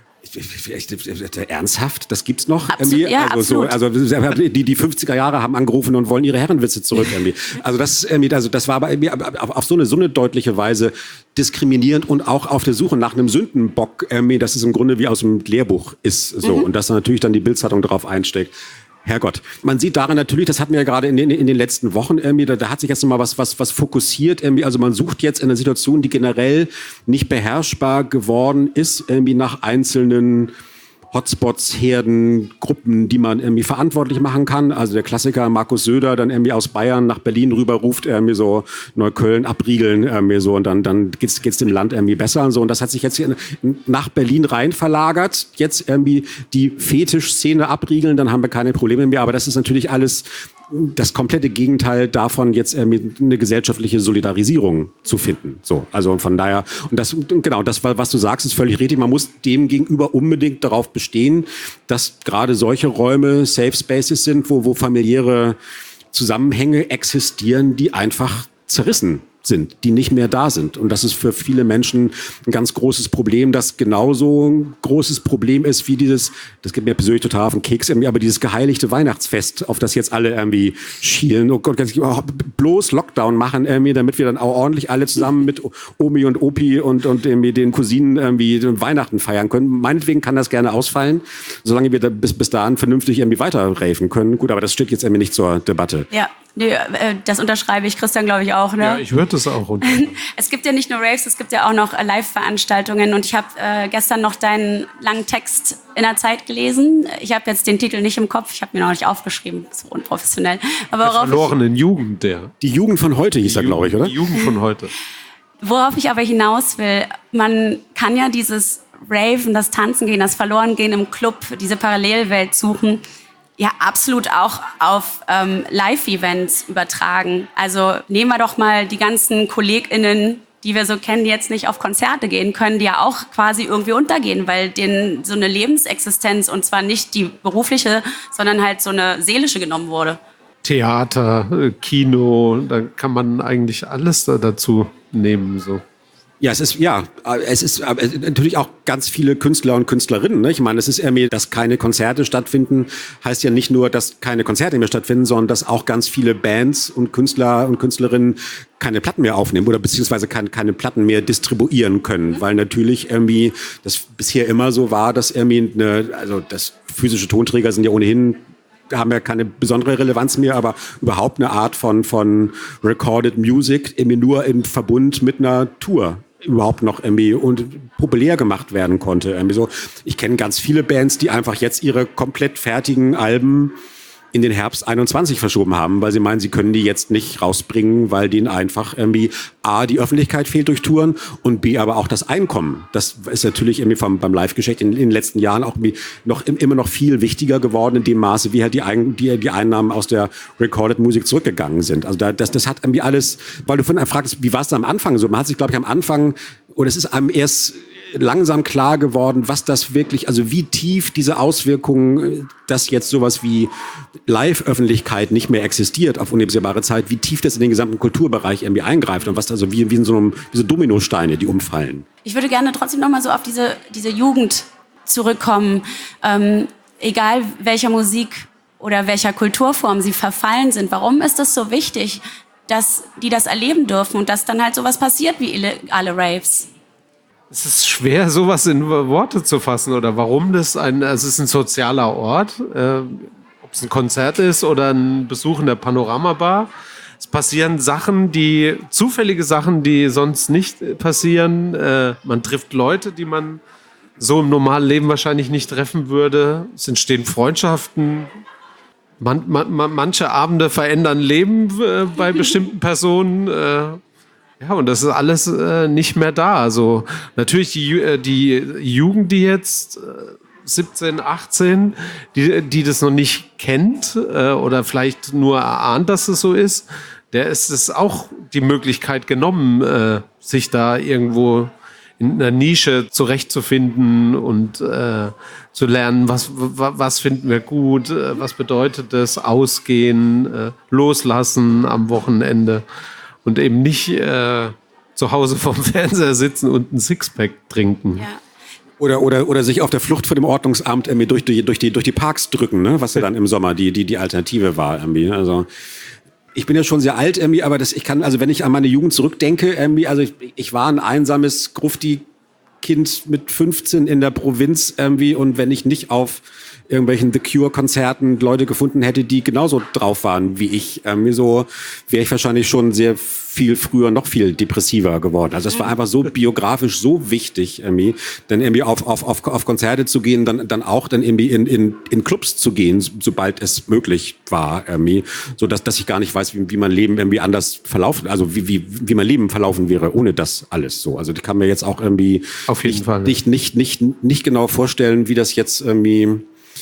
Ernsthaft? Das gibt's noch? Absolut, irgendwie? ja, also, absolut. so, also die, die fünfziger Jahre haben angerufen und wollen ihre Herrenwitze zurück. Irgendwie. Also, das, irgendwie, also das war aber irgendwie auf, auf so eine so eine deutliche Weise diskriminierend und auch auf der Suche nach einem Sündenbock, irgendwie, dass es im Grunde wie aus dem Lehrbuch ist. So. Mhm. Und dass natürlich dann die Bild-Zeitung darauf einsteckt. Herrgott. Man sieht daran natürlich, das hatten wir ja gerade in den, in den letzten Wochen irgendwie, da, da hat sich jetzt nochmal was, was, was fokussiert irgendwie. Also man sucht jetzt in einer Situation, die generell nicht beherrschbar geworden ist, irgendwie nach einzelnen Hotspots, Herden, Gruppen, die man irgendwie verantwortlich machen kann. Also der Klassiker Markus Söder dann irgendwie aus Bayern nach Berlin rüber ruft, irgendwie so Neukölln abriegeln, irgendwie so, und dann, dann geht's, geht's dem Land irgendwie besser und so. Und das hat sich jetzt hier nach Berlin rein verlagert. Jetzt irgendwie die Fetischszene abriegeln, dann haben wir keine Probleme mehr. Aber das ist natürlich alles das komplette Gegenteil davon, jetzt eine gesellschaftliche Solidarisierung zu finden. So, also von daher, und das, genau, das, was du sagst, ist völlig richtig. Man muss dem gegenüber unbedingt darauf bestehen, dass gerade solche Räume Safe Spaces sind, wo, wo familiäre Zusammenhänge existieren, die einfach zerrissen sind, die nicht mehr da sind. Und das ist für viele Menschen ein ganz großes Problem, das genauso ein großes Problem ist wie dieses, das geht mir persönlich total auf den Keks, aber dieses geheiligte Weihnachtsfest, auf das jetzt alle irgendwie schielen. Oh Gott, bloß Lockdown machen, irgendwie, damit wir dann auch ordentlich alle zusammen mit Omi und Opi und, und irgendwie den Cousinen irgendwie Weihnachten feiern können. Meinetwegen kann das gerne ausfallen, solange wir da bis, bis dahin vernünftig irgendwie weiter raven können. Gut, aber das steht jetzt irgendwie nicht zur Debatte. Ja. Nee, das unterschreibe ich, Christian, glaube ich auch. Ne? Ja, ich würde das auch unterschreiben. Es gibt ja nicht nur Raves, es gibt ja auch noch Live-Veranstaltungen. Und ich habe äh, gestern noch deinen langen Text in der Zeit gelesen. Ich habe jetzt den Titel nicht im Kopf, ich habe mir noch nicht aufgeschrieben, so unprofessionell. Aber der verlorenen Jugend, der. Die Jugend von heute hieß er, glaube ich, oder? Die Jugend von heute. Worauf ich aber hinaus will, man kann ja dieses Raven, das Tanzen gehen, das Verlorengehen im Club, diese Parallelwelt suchen, ja absolut auch auf ähm, Live-Events übertragen. Also nehmen wir doch mal die ganzen KollegInnen, die wir so kennen, die jetzt nicht auf Konzerte gehen können, die ja auch quasi irgendwie untergehen, weil denen so eine Lebensexistenz, und zwar nicht die berufliche, sondern halt so eine seelische genommen wurde. Theater, Kino, da kann man eigentlich alles da dazu nehmen, so. Ja, es ist, ja, es ist natürlich auch ganz viele Künstler und Künstlerinnen. Ne? Ich meine, es ist irgendwie, dass keine Konzerte stattfinden, heißt ja nicht nur, dass keine Konzerte mehr stattfinden, sondern dass auch ganz viele Bands und Künstler und Künstlerinnen keine Platten mehr aufnehmen oder beziehungsweise keine, keine Platten mehr distribuieren können. Mhm. Weil natürlich irgendwie das bisher immer so war, dass irgendwie eine, also das physische Tonträger sind ja ohnehin, haben ja keine besondere Relevanz mehr, aber überhaupt eine Art von, von Recorded Music irgendwie nur im Verbund mit einer Tour überhaupt noch irgendwie und populär gemacht werden konnte. Irgendwie so. Ich kenne ganz viele Bands, die einfach jetzt ihre komplett fertigen Alben in den Herbst einundzwanzig verschoben haben, weil sie meinen, sie können die jetzt nicht rausbringen, weil denen einfach irgendwie A, die Öffentlichkeit fehlt durch Touren und B, aber auch das Einkommen. Das ist natürlich irgendwie vom, beim Live-Geschäft in, in den letzten Jahren auch noch, immer noch viel wichtiger geworden in dem Maße, wie halt die, die, die Einnahmen aus der Recorded-Musik zurückgegangen sind. Also da, das, das hat irgendwie alles, weil du vorhin fragst, wie war es da am Anfang so? Man hat sich, glaube ich, am Anfang, oder es ist einem erst langsam klar geworden, was das wirklich, also wie tief diese Auswirkungen, dass jetzt sowas wie Live-Öffentlichkeit nicht mehr existiert auf unabsehbare Zeit, wie tief das in den gesamten Kulturbereich irgendwie eingreift und was also wie, wie in so einem, wie so Dominosteine, die umfallen. Ich würde gerne trotzdem noch mal so auf diese, diese Jugend zurückkommen. Ähm, egal welcher Musik oder welcher Kulturform sie verfallen sind. Warum ist das so wichtig, dass die das erleben dürfen und dass dann halt sowas passiert wie illegale Raves? Es ist schwer, sowas in Worte zu fassen oder warum das ein, also es ist ein sozialer Ort, äh, ob es ein Konzert ist oder ein Besuch in der Panoramabar. Es passieren Sachen, die, zufällige Sachen, die sonst nicht passieren. Äh, man trifft Leute, die man so im normalen Leben wahrscheinlich nicht treffen würde. Es entstehen Freundschaften. Man, man, man, manche Abende verändern Leben äh, bei bestimmten Personen. Äh, ja, und das ist alles äh, nicht mehr da. Also natürlich die, äh, die Jugend, die jetzt äh, siebzehn, achtzehn, die, die das noch nicht kennt äh, oder vielleicht nur erahnt, dass es so ist, der ist es auch die Möglichkeit genommen, äh, sich da irgendwo in einer Nische zurechtzufinden und äh, zu lernen, was, was finden wir gut, äh, was bedeutet das, ausgehen, äh, loslassen am Wochenende und eben nicht äh, zu Hause vorm Fernseher sitzen und ein Sixpack trinken. Ja. Oder, oder, oder sich auf der Flucht vor dem Ordnungsamt irgendwie durch, die, durch, die, durch die Parks drücken, ne? Was ja dann im Sommer die, die, die Alternative war. Irgendwie. Also ich bin ja schon sehr alt, irgendwie, aber das, ich kann, also wenn ich an meine Jugend zurückdenke, irgendwie, also ich, ich war ein einsames Grufti-Kind mit fünfzehn in der Provinz irgendwie, und wenn ich nicht auf irgendwelchen The Cure-Konzerten Leute gefunden hätte, die genauso drauf waren wie ich, irgendwie so, wäre ich wahrscheinlich schon sehr viel früher noch viel depressiver geworden. Also es war einfach so biografisch so wichtig, irgendwie, dann irgendwie auf, auf, auf, auf Konzerte zu gehen, dann, dann auch dann irgendwie in, in, in Clubs zu gehen, sobald es möglich war, irgendwie, so dass, dass ich gar nicht weiß, wie, wie mein Leben irgendwie anders verlaufen, also wie, wie, wie mein Leben verlaufen wäre ohne das alles so. Also ich kann mir jetzt auch irgendwie auf jeden nicht, Fall nicht, nicht, nicht, nicht genau vorstellen, wie das jetzt irgendwie,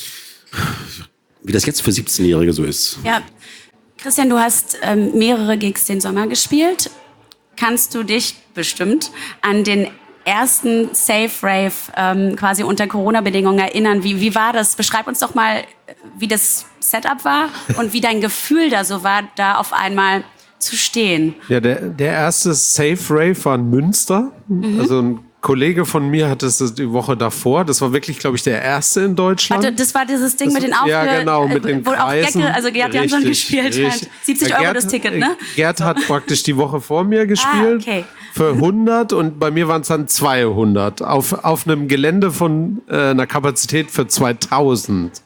wie das jetzt für siebzehnjährige so ist. Ja, Christian, du hast ähm, mehrere Gigs den Sommer gespielt. Kannst du dich bestimmt an den ersten Safe Rave ähm, quasi unter Corona-Bedingungen erinnern? Wie, wie war das? Beschreib uns doch mal, wie das Setup war und wie dein Gefühl da so war, da auf einmal zu stehen. Ja, der, der erste Safe Rave war in Münster. Mhm. Also ein Kollege von mir hatte es die Woche davor. Das war wirklich, glaube ich, der erste in Deutschland. Warte, das war dieses Ding das, mit den Aufge... Ja, genau, mit den wo Kreisen. auch Gecke, also Gerd Jansson gespielt richtig. hat. siebzig Euro Gerd, das Ticket, ne? Gerd hat praktisch die Woche vor mir gespielt. Ah, okay. Für hundert und bei mir waren es dann zweihundert. Auf, auf einem Gelände von äh, einer Kapazität für zweitausend.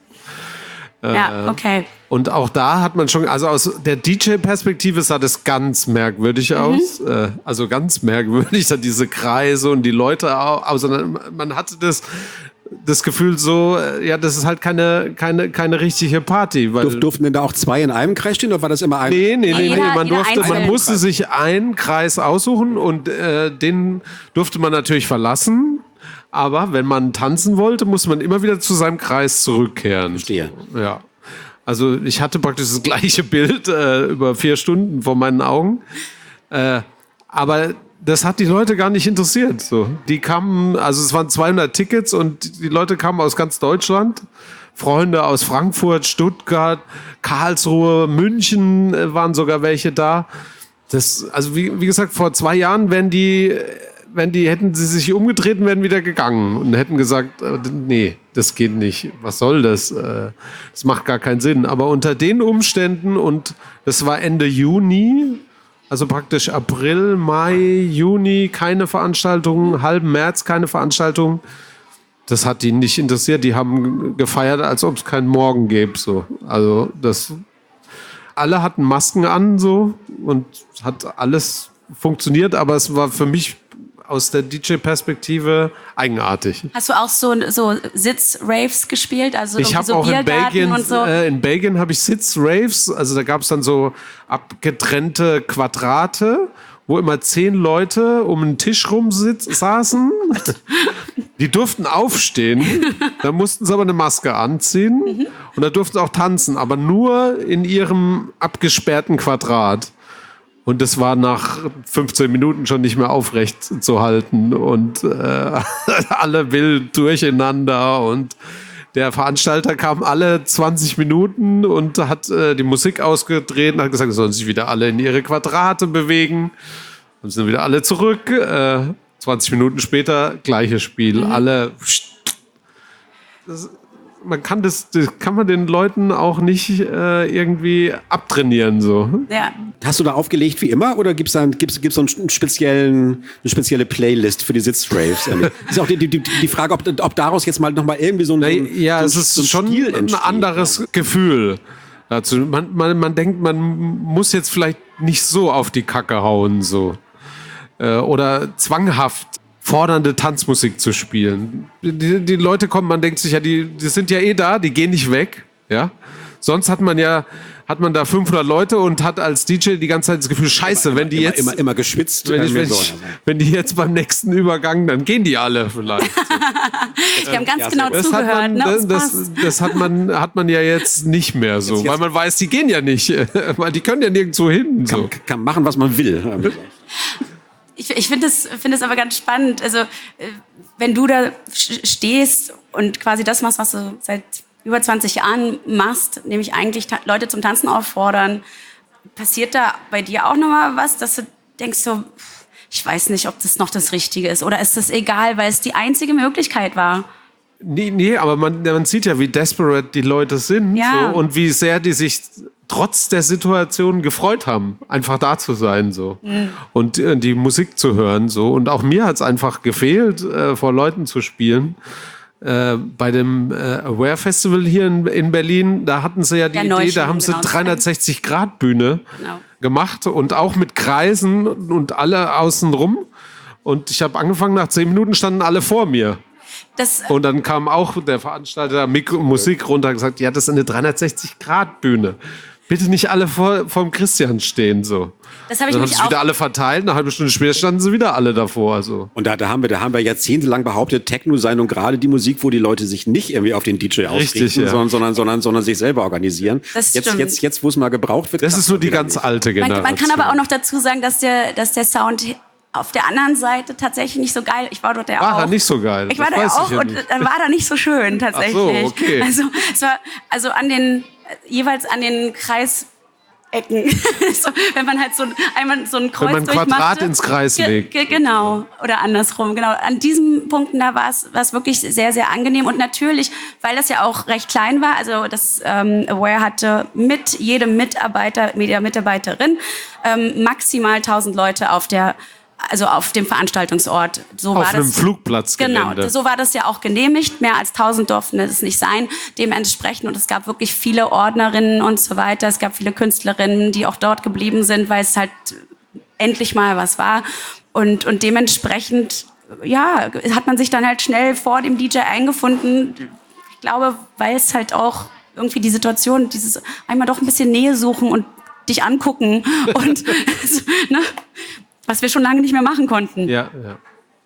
Ja, okay. Und auch da hat man schon, also aus der D J-Perspektive sah das ganz merkwürdig mhm. aus. Äh, also ganz merkwürdig, da diese Kreise und die Leute auch. Also man hatte das, das Gefühl so, ja, das ist halt keine, keine, keine richtige Party. Weil Durf, durften denn da auch zwei in einem Kreis stehen oder war das immer ein? Nee, nee, nee, nee. Man, durfte, man musste sich einen Kreis aussuchen und äh, den durfte man natürlich verlassen. Aber wenn man tanzen wollte, musste man immer wieder zu seinem Kreis zurückkehren. Verstehe. Ja. Also ich hatte praktisch das gleiche Bild äh, über vier Stunden vor meinen Augen. Äh, aber das hat die Leute gar nicht interessiert. So. Die kamen, also es waren zweihundert Tickets und die Leute kamen aus ganz Deutschland. Freunde aus Frankfurt, Stuttgart, Karlsruhe, München äh, waren sogar welche da. Das, also wie, wie gesagt, vor zwei Jahren wären die... Wenn die, hätten sie sich umgedreht und wären wieder gegangen und hätten gesagt, äh, nee, das geht nicht. Was soll das? Äh, das macht gar keinen Sinn. Aber unter den Umständen, und das war Ende Juni, also praktisch April, Mai, Juni, keine Veranstaltungen, halben März keine Veranstaltungen. Das hat die nicht interessiert. Die haben gefeiert, als ob es keinen Morgen gäbe. So. Also das, alle hatten Masken an so und hat alles funktioniert, aber es war für mich aus der D J-Perspektive eigenartig. Hast du auch so, so Sitz-Raves gespielt? Also ich habe so auch in Belgien, und so? äh, in Belgien habe ich Sitz-Raves, also da gab es dann so abgetrennte Quadrate, wo immer zehn Leute um einen Tisch rum sitz, saßen. Die durften aufstehen, da mussten sie aber eine Maske anziehen mhm. und da durften sie auch tanzen, aber nur in ihrem abgesperrten Quadrat. Und das war nach fünfzehn Minuten schon nicht mehr aufrecht zu halten und äh, alle wild durcheinander und der Veranstalter kam alle zwanzig Minuten und hat äh, die Musik ausgedreht und hat gesagt, sollen sich wieder alle in ihre Quadrate bewegen und sind wieder alle zurück. Äh, zwanzig Minuten später, gleiches Spiel, mhm. alle... Das, man kann das, das kann man den Leuten auch nicht äh, irgendwie abtrainieren. So. Ja. Hast du da aufgelegt wie immer oder gibt es da gibt's, gibt's so einen speziellen, eine spezielle Playlist für die Sitzraves? Ist auch die, die, die Frage, ob, ob daraus jetzt mal nochmal irgendwie so ein, Na, ja, so es ist so ein schon Stil ein entsteht. anderes Ja. Gefühl dazu. Man, man, man denkt, man muss jetzt vielleicht nicht so auf die Kacke hauen so. Äh, oder zwanghaft fordernde Tanzmusik zu spielen. Die, die Leute kommen, man denkt sich ja, die, die sind ja eh da, die gehen nicht weg. Ja? Sonst hat man ja, hat man da fünfhundert Leute und hat als D J die ganze Zeit das Gefühl, scheiße, immer, wenn die immer, jetzt... Immer, immer geschwitzt. Wenn, ich, wenn, so. ich, wenn die jetzt beim nächsten Übergang, dann gehen die alle vielleicht. Wir haben ganz Ja, genau sehr gut. Das, hat zugehört. man, Ne? das, Uns das, passt. das hat, man, hat man ja jetzt nicht mehr so, Jetzt- jetzt- weil man weiß, die gehen ja nicht, weil die können ja nirgendwo hin. So. Kann, kann machen, was man will. Ich, ich finde es find aber ganz spannend. Also, äh, wenn du da sch- stehst und quasi das machst, was du seit über zwanzig Jahren machst, nämlich eigentlich ta- Leute zum Tanzen auffordern, passiert da bei dir auch nochmal was, dass du denkst so, ich weiß nicht, ob das noch das Richtige ist oder ist das egal, weil es die einzige Möglichkeit war? Nee, nee, aber man, man sieht ja, wie desperate die Leute sind Ja. so, und wie sehr die sich trotz der Situation gefreut haben, einfach da zu sein so Mhm. und äh, die Musik zu hören so. Und auch mir hat es einfach gefehlt, äh, vor Leuten zu spielen. Äh, bei dem äh, Aware Festival hier in, in Berlin, da hatten sie ja die Der Idee, Neuschwung, da haben sie genau. dreihundertsechzig Grad Bühne Genau. gemacht und auch mit Kreisen und alle außen rum. Und ich habe angefangen, nach zehn Minuten standen alle vor mir. Das, Und dann kam auch der Veranstalter Mikro Musik runter und gesagt, ja, das ist eine dreihundertsechzig Grad Bühne. Bitte nicht alle vor vom Christian stehen so. das habe ich Dann haben nämlich sich auch. wieder alle verteilt, eine halbe Stunde später standen sie wieder alle davor. So. Und da, da haben wir, da haben wir jahrzehntelang behauptet, Techno sei nun gerade die Musik, wo die Leute sich nicht irgendwie auf den D J Richtig, ausrichten, ja. sondern, sondern, sondern, sondern sich selber organisieren. Das jetzt, stimmt. jetzt, jetzt, wo es mal gebraucht wird. Das klappt ist nur die wieder ganz nicht. alte Man, Generation. man kann aber auch noch dazu sagen, dass der, dass der Sound auf der anderen Seite tatsächlich nicht so geil. Ich war dort ja War auch. er nicht so geil? Ich war Das da ja weiß ich auch ja und nicht. dann war da nicht so schön tatsächlich. Ach so, okay. Also es war also an den jeweils an den Kreisecken, so, wenn man halt so ein- einmal so ein Kreuz man ein durchmachte. Quadrat ins Kreis Ge- legt. ge- Genau oder andersrum. Genau an diesen Punkten da war es war es wirklich sehr sehr angenehm und natürlich, weil das ja auch recht klein war. Also das ähm, Aware hatte mit jedem Mitarbeiter, jeder Mitarbeiterin ähm, maximal tausend Leute auf der also auf dem Veranstaltungsort. So Auf war einem das. Flugplatzgelände. Genau, so war das ja auch genehmigt. Mehr als tausend durften es nicht sein. Dementsprechend, und es gab wirklich viele Ordnerinnen und so weiter. Es gab viele Künstlerinnen, die auch dort geblieben sind, weil es halt endlich mal was war. Und, und dementsprechend, ja, hat man sich dann halt schnell vor dem D J eingefunden. Ich glaube, weil es halt auch irgendwie die Situation, dieses einmal doch ein bisschen Nähe suchen und dich angucken und ne, was wir schon lange nicht mehr machen konnten. Ja, ja.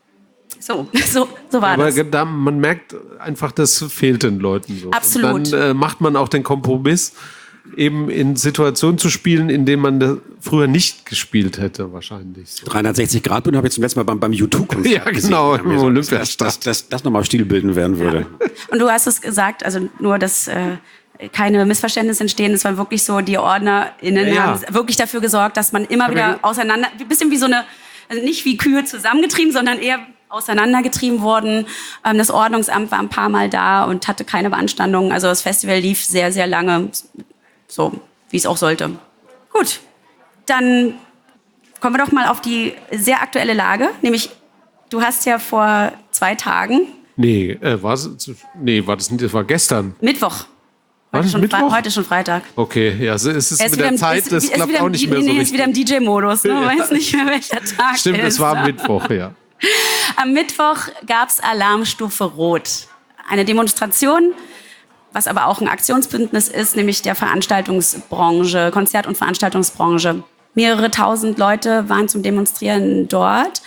So, so, so war Aber das. da, man merkt einfach, das fehlt den Leuten so. Absolut. Und dann äh, macht man auch den Kompromiss, eben in Situationen zu spielen, in denen man das früher nicht gespielt hätte, wahrscheinlich. So. dreihundertsechzig Grad Bühne habe ich zum letzten Mal beim, beim U zwei Konzert Ja, genau, gesehen. im So, Olympiastadion. dass das, das, das nochmal stilbildend werden würde. Und du hast es gesagt, also nur, dass äh, keine Missverständnisse entstehen. Es war wirklich so, die OrdnerInnen Ja, ja. haben wirklich dafür gesorgt, dass man immer wieder ge- auseinander, ein bisschen wie so eine, also nicht wie Kühe zusammengetrieben, sondern eher auseinandergetrieben worden. Ähm, das Ordnungsamt war ein paar Mal da und hatte keine Beanstandungen. Also das Festival lief sehr, sehr lange, so wie es auch sollte. Gut, dann kommen wir doch mal auf die sehr aktuelle Lage. Nämlich, du hast ja vor zwei Tagen, Nee, äh, war's, nee, war das nicht, das war gestern. Mittwoch, War heute, das schon, Fre- Mittwoch? heute schon Freitag. Okay, ja, es ist Er ist mit wieder der im- Zeit, ist- das ist klappt wieder auch im- nicht mehr nee, so nee, richtig. ist wieder im D J-Modus. Ne? Man Ja. weiß nicht mehr, welcher Tag Stimmt, ist. es war Mittwoch, ja. Am Mittwoch gab es Alarmstufe Rot. Eine Demonstration, was aber auch ein Aktionsbündnis ist, nämlich der Veranstaltungsbranche, Konzert- und Veranstaltungsbranche. Mehrere tausend Leute waren zum Demonstrieren dort.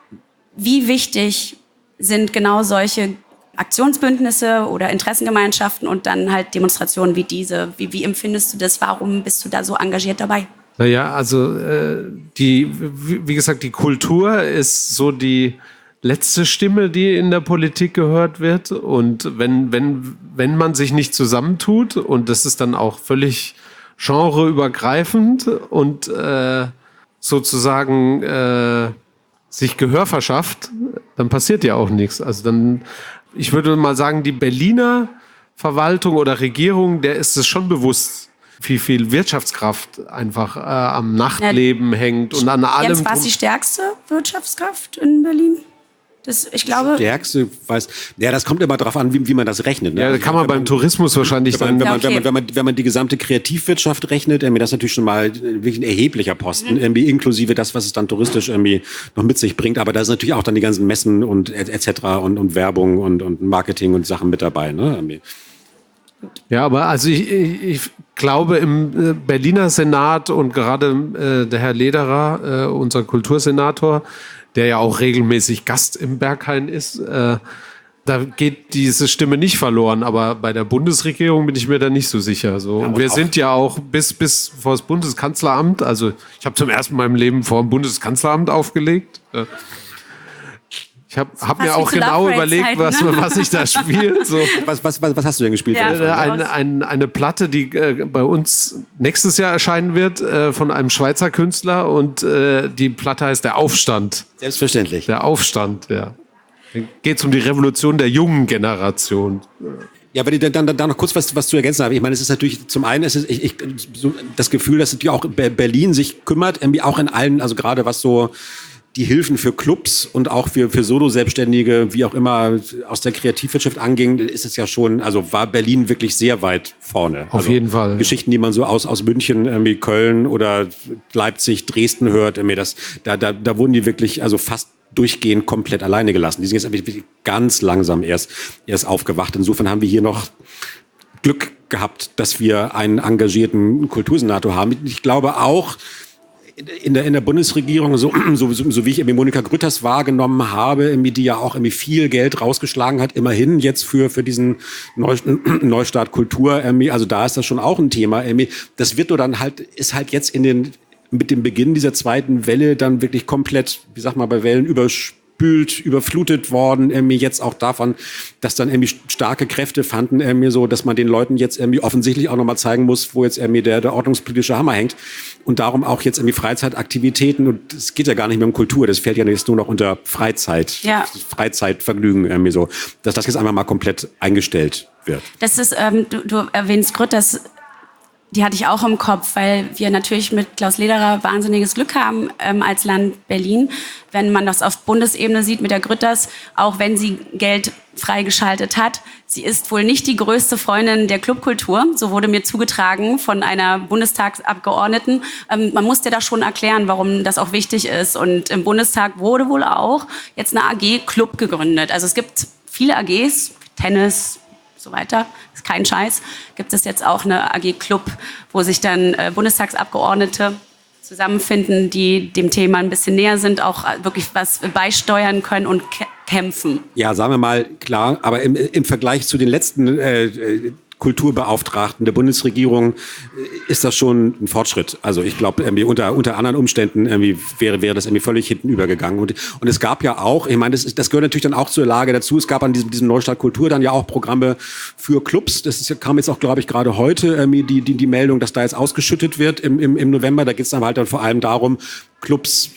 Wie wichtig sind genau solche Aktionsbündnisse oder Interessengemeinschaften und dann halt Demonstrationen wie diese? Wie, wie empfindest du das? Warum bist du da so engagiert dabei? Naja, also äh, die, wie gesagt, die Kultur ist so die letzte Stimme, die in der Politik gehört wird. Und wenn, wenn, wenn man sich nicht zusammentut, und das ist dann auch völlig genreübergreifend und äh, sozusagen äh, sich Gehör verschafft, dann passiert ja auch nichts. Also dann, ich würde mal sagen, die Berliner Verwaltung oder Regierung, der ist es schon bewusst, wie viel Wirtschaftskraft einfach äh, am Nachtleben ja, hängt und an allem. Jens, war es die stärkste Wirtschaftskraft in Berlin? Das, ich glaube. Stärkste, weiß. Ja, das kommt immer darauf an, wie, wie man das rechnet. Ne? Ja, da kann man beim Tourismus wahrscheinlich wenn man, dann. wenn man, wenn man, wenn man, wenn man die gesamte Kreativwirtschaft rechnet, irgendwie das ist natürlich schon mal wirklich ein erheblicher Posten, mhm. irgendwie inklusive das, was es dann touristisch irgendwie noch mit sich bringt. Aber da ist natürlich auch dann die ganzen Messen und et cetera und, und Werbung und, und Marketing und Sachen mit dabei. Ne? Irgendwie. Ja, aber also ich, ich, ich glaube im Berliner Senat und gerade äh, der Herr Lederer, äh, unser Kultursenator, der ja auch regelmäßig Gast im Berghain ist, äh, da geht diese Stimme nicht verloren. Aber bei der Bundesregierung bin ich mir da nicht so sicher. So. Ja, und wir sind ja auch bis, bis vor das Bundeskanzleramt, also ich habe zum ersten Mal im Leben vor dem Bundeskanzleramt aufgelegt. Äh, Ich habe hab mir auch genau überlegt, was, ne? was ich da spiele. So. Was, was, was, was hast du denn gespielt? Ja, äh, ein, ein, eine Platte, die äh, bei uns nächstes Jahr erscheinen wird, äh, von einem Schweizer Künstler. Und äh, die Platte heißt Der Aufstand. Selbstverständlich. Der Aufstand, ja. Geht es um die Revolution der jungen Generation. Ja, wenn ich dann, dann, dann noch kurz was, was zu ergänzen habe. Ich meine, es ist natürlich, zum einen ist es ich, ich, so das Gefühl, dass natürlich auch Berlin sich kümmert, irgendwie auch in allen, also gerade was so die Hilfen für Clubs und auch für, für Solo-Selbstständige, wie auch immer, aus der Kreativwirtschaft anging, ist es ja schon, also war Berlin wirklich sehr weit vorne. Auf also jeden Fall. Geschichten, die man so aus, aus München, irgendwie Köln oder Leipzig, Dresden hört, irgendwie das, da, da, da wurden die wirklich, also fast durchgehend komplett alleine gelassen. Die sind jetzt wirklich ganz langsam erst, erst aufgewacht. Insofern haben wir hier noch Glück gehabt, dass wir einen engagierten Kultursenator haben. Ich glaube auch, in der, in der Bundesregierung, so, so, so wie ich irgendwie Monika Grütters wahrgenommen habe, irgendwie, die ja auch irgendwie viel Geld rausgeschlagen hat, immerhin jetzt für, für diesen Neustart Kultur, irgendwie, also da ist das schon auch ein Thema. Irgendwie. Das wird nur dann halt, ist halt jetzt in den, mit dem Beginn dieser zweiten Welle dann wirklich komplett, wie sag mal, bei Wellen überspült, überflutet worden, irgendwie jetzt auch davon, dass dann irgendwie starke Kräfte fanden, irgendwie so, dass man den Leuten jetzt irgendwie offensichtlich auch nochmal zeigen muss, wo jetzt irgendwie der, der ordnungspolitische Hammer hängt. Und darum auch jetzt irgendwie Freizeitaktivitäten, und es geht ja gar nicht mehr um Kultur, das fällt ja jetzt nur noch unter Freizeit, ja. Freizeitvergnügen irgendwie so, dass das jetzt einfach mal komplett eingestellt wird. Das ist, ähm, du, du erwähnst Grütters, die hatte ich auch im Kopf, weil wir natürlich mit Klaus Lederer wahnsinniges Glück haben ähm, als Land Berlin. Wenn man das auf Bundesebene sieht mit der Grütters, auch wenn sie Geld freigeschaltet hat, sie ist wohl nicht die größte Freundin der Clubkultur. So wurde mir zugetragen von einer Bundestagsabgeordneten. Ähm, man musste da schon erklären, warum das auch wichtig ist. Und im Bundestag wurde wohl auch jetzt eine A G Club gegründet. Also es gibt viele A Gs, Tennis, so weiter, ist kein Scheiß, gibt es jetzt auch eine A G Club, wo sich dann äh, Bundestagsabgeordnete zusammenfinden, die dem Thema ein bisschen näher sind, auch wirklich was beisteuern können und kä- kämpfen. Ja, sagen wir mal, klar, aber im, im Vergleich zu den letzten äh, Kulturbeauftragten der Bundesregierung ist das schon ein Fortschritt. Also ich glaube, unter, unter anderen Umständen irgendwie wäre, wäre das irgendwie völlig hinten übergegangen. Und, und es gab ja auch, ich meine, das, ist, das gehört natürlich dann auch zur Lage dazu, es gab an diesem, diesem Neustart Kultur dann ja auch Programme für Clubs. Das ist, kam jetzt auch, glaube ich, gerade heute irgendwie die, die, die Meldung, dass da jetzt ausgeschüttet wird im, im, im November. Da geht es dann halt dann vor allem darum, Clubs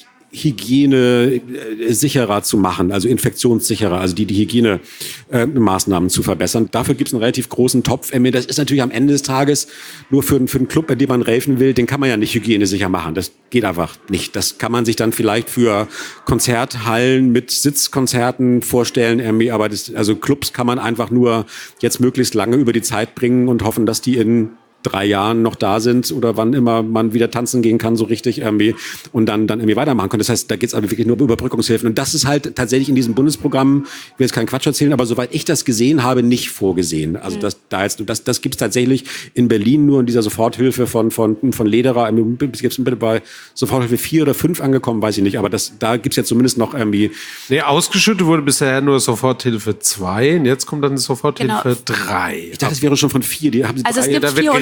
Hygiene sicherer zu machen, also infektionssicherer, also die, die Hygienemaßnahmen äh, zu verbessern. Dafür gibt es einen relativ großen Topf. Das ist natürlich am Ende des Tages nur für, für einen Club, bei dem man raven will, den kann man ja nicht hygienesicher machen. Das geht einfach nicht. Das kann man sich dann vielleicht für Konzerthallen mit Sitzkonzerten vorstellen, aber das, also Clubs kann man einfach nur jetzt möglichst lange über die Zeit bringen und hoffen, dass die in drei Jahren noch da sind oder wann immer man wieder tanzen gehen kann, so richtig irgendwie, und dann, dann irgendwie weitermachen können. Das heißt, da geht es aber wirklich nur um Überbrückungshilfen. Und das ist halt tatsächlich in diesem Bundesprogramm, ich will jetzt keinen Quatsch erzählen, aber soweit ich das gesehen habe, nicht vorgesehen. Also das, da jetzt, das, das gibt es tatsächlich in Berlin nur in dieser Soforthilfe von, von, von Lederer. Gibt es bitte bei Soforthilfe vier oder fünf angekommen, weiß ich nicht. Aber das, da gibt es jetzt zumindest noch irgendwie... Nee, ausgeschüttet wurde bisher nur Soforthilfe zwei und jetzt kommt dann Soforthilfe genau. drei. Ich dachte, es wäre schon von vier. Die haben sie also drei, es gibt da wird vier und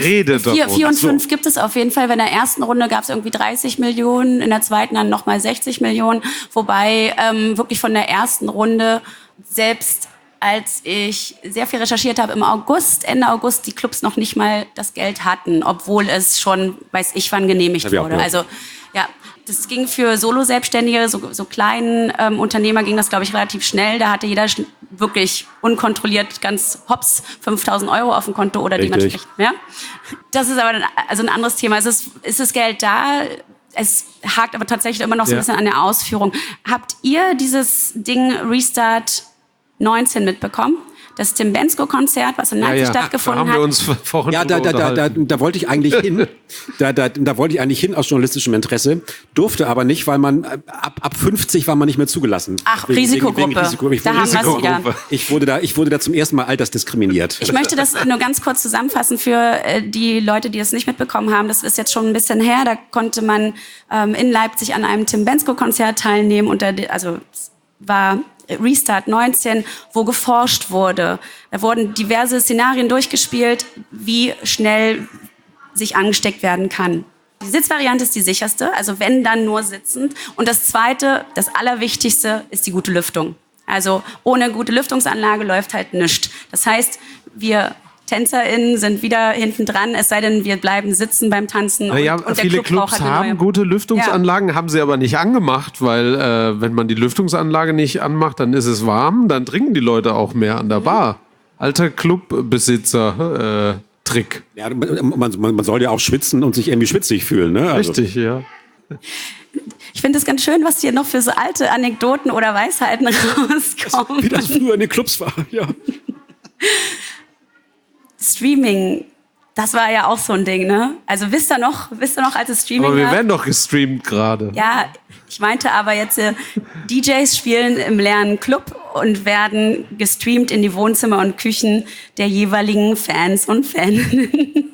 Rede davon. Vier, vier und so. fünf gibt es auf jeden Fall. In der ersten Runde gab es irgendwie dreißig Millionen, in der zweiten dann nochmal sechzig Millionen. Wobei ähm, wirklich von der ersten Runde, selbst als ich sehr viel recherchiert habe, im August, Ende August, die Clubs noch nicht mal das Geld hatten, obwohl es schon, weiß ich wann, genehmigt ja, wurde. ja. Also ja, das ging für Solo-Selbstständige, so, so kleinen ähm, Unternehmer ging das, glaube ich, relativ schnell. Da hatte jeder schn- wirklich unkontrolliert ganz hops fünftausend Euro auf dem Konto oder Richtig. dementsprechend mehr. Das ist aber dann, also ein anderes Thema. Es ist, ist das Geld da? Es hakt aber tatsächlich immer noch so ein Ja. bisschen an der Ausführung. Habt ihr dieses Ding Restart neunzehn mitbekommen? Das Tim Bendzko-Konzert, was in Ja, Leipzig ja. Da stattgefunden haben hat. wir uns vorhin Ja, da, drüber da, da, da, unterhalten. da wollte ich eigentlich hin. Da, da, da wollte ich eigentlich hin aus journalistischem Interesse, durfte aber nicht, weil man äh, ab, ab fünfzig war man nicht mehr zugelassen. Ach, Risikogruppe. Risiko. Ich Da wurde, haben wir's Risikogruppe. wieder. Ich wurde da, ich wurde da zum ersten Mal altersdiskriminiert. Ich möchte das nur ganz kurz zusammenfassen für äh, die Leute, die es nicht mitbekommen haben. Das ist jetzt schon ein bisschen her. Da konnte man ähm, in Leipzig an einem Tim Bendzko-Konzert teilnehmen. Und da, also es war Restart neunzehn, wo geforscht wurde. Da wurden diverse Szenarien durchgespielt, wie schnell sich angesteckt werden kann. Die Sitzvariante ist die sicherste, also wenn, dann nur sitzend. Und das Zweite, das Allerwichtigste, ist die gute Lüftung. Also ohne gute Lüftungsanlage läuft halt nichts. Das heißt, wir TänzerInnen sind wieder hinten dran, es sei denn, wir bleiben sitzen beim Tanzen. Naja, und, und der viele Club braucht Clubs halt eine haben neue. gute Lüftungsanlagen, haben sie aber nicht angemacht, weil äh, wenn man die Lüftungsanlage nicht anmacht, dann ist es warm, dann trinken die Leute auch mehr an der Bar. Alter Clubbesitzer, äh, Trick. Ja, man, man, man soll ja auch schwitzen und sich irgendwie schwitzig fühlen. Ne? Also, Richtig, ja. Ich finde es ganz schön, was hier noch für so alte Anekdoten oder Weisheiten rauskommen. wie das früher in den Clubs war. Ja. Streaming, das war ja auch so ein Ding, ne? Also wisst ihr noch, wisst ihr noch, als es Streaming Aber wir gab? werden doch gestreamt gerade. Ja, ich meinte aber jetzt, äh, D Js spielen im leeren Club und werden gestreamt in die Wohnzimmer und Küchen der jeweiligen Fans und Faninnen.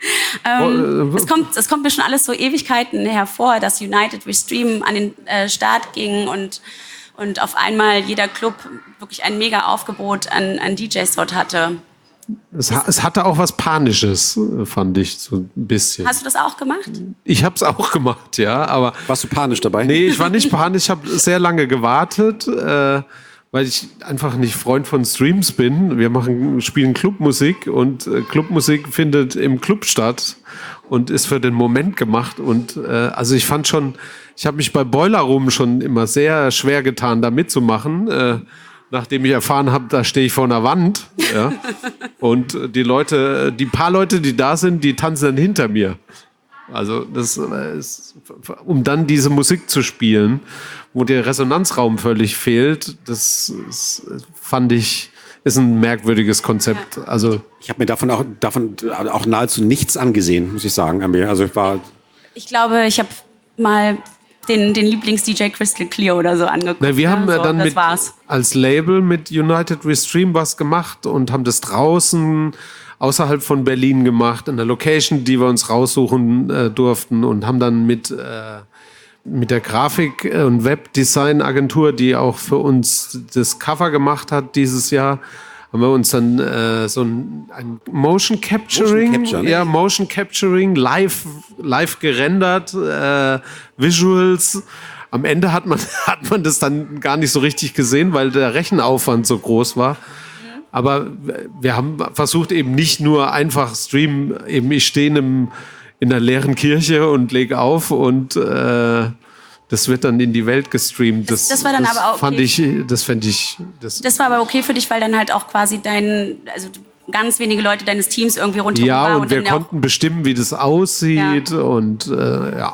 ähm, Oh, äh, es, kommt, es kommt mir schon alles so Ewigkeiten hervor, dass United We Stream an den äh, Start ging und, und auf einmal jeder Club wirklich ein mega Aufgebot an, an D Js dort hatte. Es, ha- es hatte auch was Panisches, äh, fand ich, so ein bisschen. Hast du das auch gemacht? Ich habe es auch gemacht, ja, aber Warst du panisch dabei? nee, ich war nicht panisch, ich habe sehr lange gewartet, äh, weil ich einfach nicht Freund von Streams bin. Wir machen, spielen Clubmusik und äh, Clubmusik findet im Club statt und ist für den Moment gemacht. Und äh, also ich fand schon, ich habe mich bei Boiler Room schon immer sehr schwer getan, da mitzumachen. Äh, Nachdem ich erfahren habe, da stehe ich vor einer Wand. Ja. Und die Leute, die paar Leute, die da sind, die tanzen dann hinter mir. Also das ist, um dann diese Musik zu spielen, wo der Resonanzraum völlig fehlt, das ist, fand ich, ist ein merkwürdiges Konzept. Also Ich habe mir davon auch, davon auch nahezu nichts angesehen, muss ich sagen. Also ich war Ich glaube, ich habe mal den, den Lieblings-D J Crystal Clear oder so angeguckt. Na, wir haben ja, ja so, dann das mit, war's. als Label mit United We Stream was gemacht und haben das draußen außerhalb von Berlin gemacht, in der Location, die wir uns raussuchen äh, durften und haben dann mit, äh, mit der Grafik- und Webdesign-Agentur, die auch für uns das Cover gemacht hat dieses Jahr, haben wir uns dann äh, so ein, ein Motion Capturing, Motion Capture, ne? ja, Motion Capturing, live, live gerendert, äh, Visuals. Am Ende hat man, hat man das dann gar nicht so richtig gesehen, weil der Rechenaufwand so groß war. Aber wir haben versucht eben nicht nur einfach streamen, eben ich stehe in, einem, in einer leeren Kirche und lege auf und äh, das wird dann in die Welt gestreamt. Das, Das- das war dann aber auch fand okay. ich, das fände ich, das, Das war aber okay für dich, weil dann halt auch quasi dein, also ganz wenige Leute deines Teams irgendwie rundherum ja, waren. und wir dann ja auch- konnten bestimmen, wie das aussieht und äh, ja.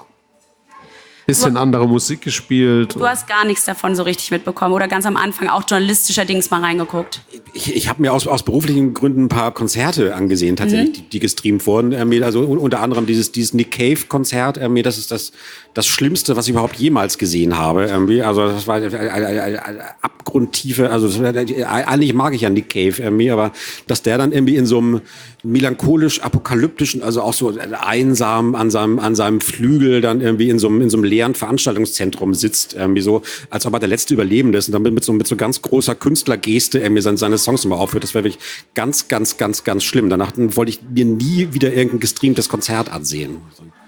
Bisschen andere Musik gespielt. Du hast gar nichts davon so richtig mitbekommen oder ganz am Anfang auch journalistischer Dings mal reingeguckt. Ich, ich habe mir aus, aus beruflichen Gründen ein paar Konzerte angesehen, tatsächlich, Mhm. die, die gestreamt wurden. Ähm, Also unter anderem dieses, dieses Nick Cave-Konzert. ähm, Das ist das, das Schlimmste, was ich überhaupt jemals gesehen habe. irgendwie. Also das war eine, eine, eine, eine abgrundtiefe, also eigentlich mag ich ja Nick Cave irgendwie, aber dass der dann irgendwie in so einem melancholisch-apokalyptischen, also auch so einsam an seinem, an seinem Flügel dann irgendwie in so einem, in so einem leeren Veranstaltungszentrum sitzt, irgendwie so, als ob er der letzte Überlebende ist und dann mit so, mit so ganz großer Künstlergeste irgendwie seine, seine Songs nochmal aufhört. Das wäre wirklich ganz, ganz, ganz, ganz schlimm. Danach wollte ich mir nie wieder irgendein gestreamtes Konzert ansehen.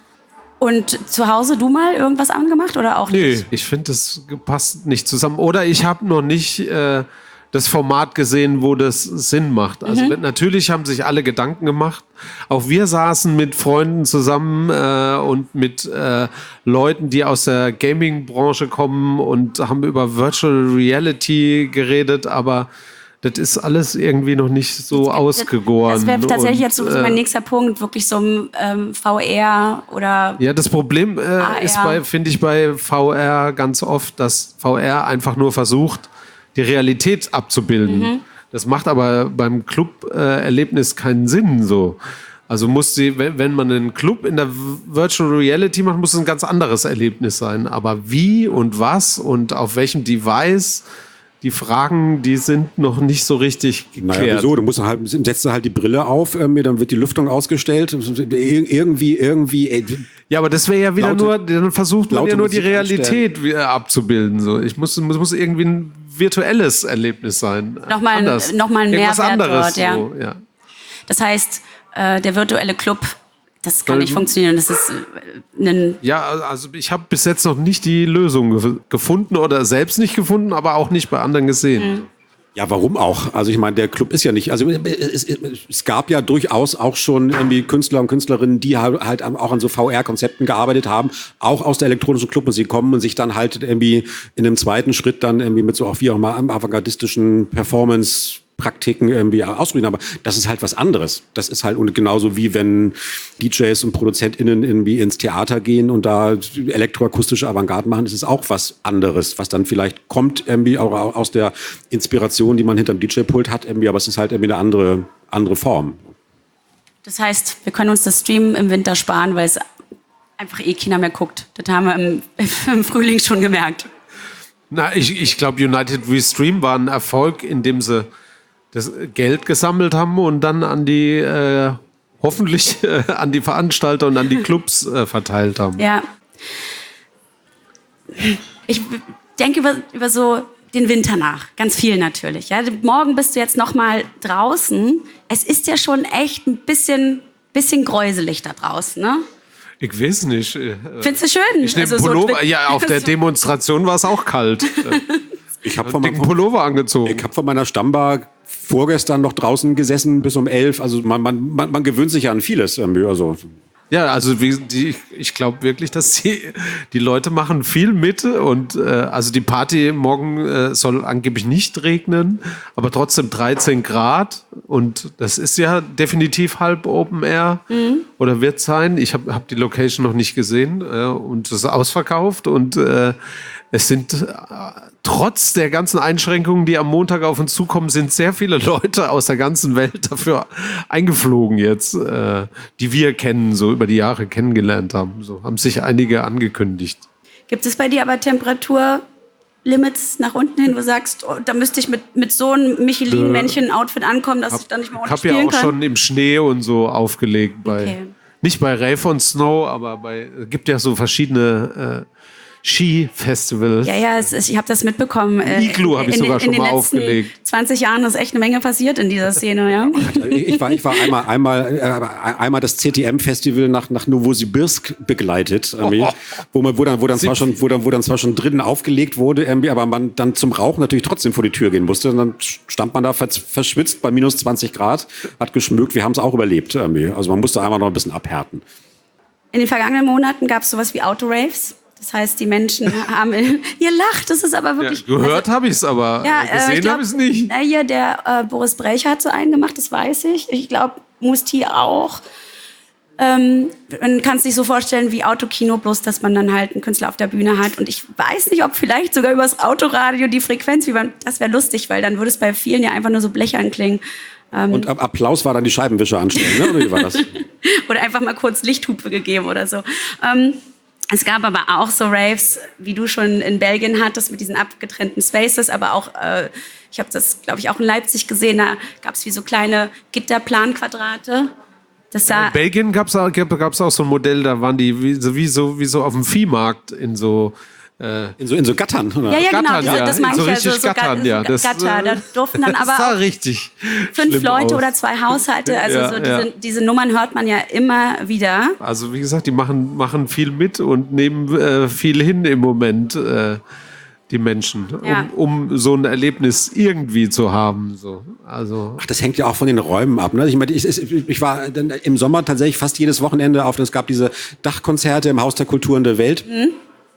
Und zu Hause du mal irgendwas angemacht oder auch Nee, nicht? ich finde, das passt nicht zusammen. Oder ich habe noch nicht äh, das Format gesehen, wo das Sinn macht. Also Mhm. natürlich haben sich alle Gedanken gemacht. Auch wir saßen mit Freunden zusammen äh, und mit äh, Leuten, die aus der Gaming-Branche kommen und haben über Virtual Reality geredet, aber das ist alles irgendwie noch nicht so ausgegoren. Das wäre tatsächlich und, jetzt so äh, mein nächster Punkt, wirklich so ein ähm, V R oder... Ja, das Problem äh, Ah, ist ja. bei, finde ich, bei V R ganz oft, dass V R einfach nur versucht, die Realität abzubilden. Mhm. Das macht aber beim Club-Erlebnis keinen Sinn so. Also muss sie, wenn, wenn man einen Club in der Virtual Reality macht, muss es ein ganz anderes Erlebnis sein. Aber wie und was und auf welchem Device, die Fragen, die sind noch nicht so richtig geklärt. Naja, wieso? Du musst halt, setzt du halt die Brille auf, ähm, dann wird die Lüftung ausgestellt. Ir- Irgendwie, irgendwie. Ey, Ja, aber das wäre ja wieder Laute- nur, dann versucht man laute ja nur die Musik Realität wieder abzubilden. So. Ich muss, muss, muss irgendwie ein virtuelles Erlebnis sein. Nochmal ein- Anders. nochmal ein Irgendwas Mehrwert anderes. dort, ja. So, ja. Das heißt, äh, der virtuelle Club, das kann Soll- nicht funktionieren. Das ist äh, ein... Ja, also ich habe bis jetzt noch nicht die Lösung ge gefunden oder selbst nicht gefunden, aber auch nicht bei anderen gesehen. Ja, warum auch? Also ich meine, der Club ist ja nicht, also es, es, es gab ja durchaus auch schon irgendwie Künstler und Künstlerinnen, die halt halt auch an so V R-Konzepten gearbeitet haben, auch aus der elektronischen Clubmusik kommen und sich dann halt irgendwie in einem zweiten Schritt dann irgendwie mit so auch wie auch mal avantgardistischen Performance Praktiken irgendwie ausprobieren, aber das ist halt was anderes. Das ist halt und genauso wie wenn D Js und ProduzentInnen irgendwie ins Theater gehen und da elektroakustische Avantgarde machen, ist es auch was anderes, was dann vielleicht kommt irgendwie auch aus der Inspiration, die man hinterm D J-Pult hat, irgendwie, aber es ist halt irgendwie eine andere, andere Form. Das heißt, wir können uns das Streamen im Winter sparen, weil es einfach eh keiner mehr guckt. Das haben wir im, im Frühling schon gemerkt. Na, ich, ich glaube, United We Stream war ein Erfolg, indem sie das Geld gesammelt haben und dann an die, äh, hoffentlich äh, an die Veranstalter und an die Clubs äh, verteilt haben. Ja. Ich denke über, über so den Winter nach. Ganz viel natürlich. Ja. Morgen bist du jetzt noch mal draußen. Es ist ja schon echt ein bisschen, bisschen gräuselig da draußen, ne? Ich weiß nicht. äh, Findest du schön? Ich nehme Also so Pullover. ein- Ja, auf der Demonstration war es auch kalt. Ich habe Ich von, dicken meinem- Pullover angezogen. ich hab von meiner Stammbar vorgestern noch draußen gesessen bis um elf. Also man, man, man, man gewöhnt sich ja an vieles irgendwie. Also Ja, also wie, die, ich glaube wirklich, dass die, die Leute machen viel mit und äh, also die Party morgen äh, soll angeblich nicht regnen, aber trotzdem dreizehn Grad und das ist ja definitiv halb Open Air oder wird sein. Ich habe hab die Location noch nicht gesehen äh, und es ist ausverkauft und äh, es sind äh, trotz der ganzen Einschränkungen, die am Montag auf uns zukommen, sind sehr viele Leute aus der ganzen Welt dafür eingeflogen jetzt, äh, die wir kennen, so über die Jahre kennengelernt haben. So haben sich einige angekündigt. Gibt es bei dir aber Temperaturlimits nach unten hin, wo du sagst, oh, da müsste ich mit, mit so einem Michelin-Männchen-Outfit ankommen, dass ich dann nicht mehr Ich ohne habe ja spielen auch kann? schon im Schnee und so aufgelegt. Bei, Okay. Nicht bei Rave on Snow, aber bei es gibt ja so verschiedene äh, Ski-Festivals. Ja, ja, es ist, ich habe das mitbekommen. Äh, Igloo habe ich in- sogar in schon den mal letzten aufgelegt. zwanzig Jahren ist echt eine Menge passiert in dieser Szene, ja. ich war, ich war einmal, einmal, äh, einmal das C T M-Festival nach, nach Novosibirsk begleitet, irgendwie, wo man, wo dann, wo dann zwar schon, wo dann, wo dann zwar schon drinnen aufgelegt wurde, irgendwie, aber man dann zum Rauchen natürlich trotzdem vor die Tür gehen musste. Und dann stand man da vers- verschwitzt bei minus zwanzig Grad, hat geschmückt. Wir haben es auch überlebt, irgendwie. Also man musste einmal noch ein bisschen abhärten. In den vergangenen Monaten gab es sowas wie Autoraves. Das heißt, die Menschen haben... Ihr lacht, das ist aber Ja, wirklich... gehört habe ich es, aber Ja, äh, äh, gesehen glaub, habe ich es nicht. Na, hier, der äh, Boris Brecher hat so einen gemacht, das weiß ich. Ich glaube, Musti auch. Ähm, man kann es sich so vorstellen wie Autokino, bloß dass man dann halt einen Künstler auf der Bühne hat. Und ich weiß nicht, ob vielleicht sogar übers Autoradio die Frequenz, wie man, das wäre lustig, weil dann würde es bei vielen ja einfach nur so blechern klingen. Ähm, Und ab- Applaus war dann die Scheibenwischer anstellen, ne? Oder wie war das? oder einfach mal kurz Lichthupe gegeben oder so. Ähm, Es gab aber auch so Raves, wie du schon in Belgien hattest, mit diesen abgetrennten Spaces, aber auch, äh, ich habe das, glaube ich, auch in Leipzig gesehen, da gab es wie so kleine Gitterplanquadrate. Das sah In Belgien gab es auch, gab's auch so ein Modell, da waren die wie so, wie so, wie so auf dem Viehmarkt in so... In so, in so Gattern, oder? Ja, ja, Gattern, genau, diese, ja. das meine So ich ja, so, richtig so Gattern, Gatter, ja. Das, Gatter. Da durften dann das aber sah auch richtig fünf schlimm Leute aus. oder zwei Haushalte, also Ja, so diese, ja. diese Nummern hört man ja immer wieder. Also wie gesagt, die machen, machen viel mit und nehmen äh, viel hin im Moment, äh, die Menschen, Ja. um, um so ein Erlebnis irgendwie zu haben. So. Also Ach, das hängt ja auch von den Räumen ab. Ne? Ich meine, ich, ich war dann im Sommer tatsächlich fast jedes Wochenende auf, es gab diese Dachkonzerte im Haus der Kulturen der Welt. Mhm.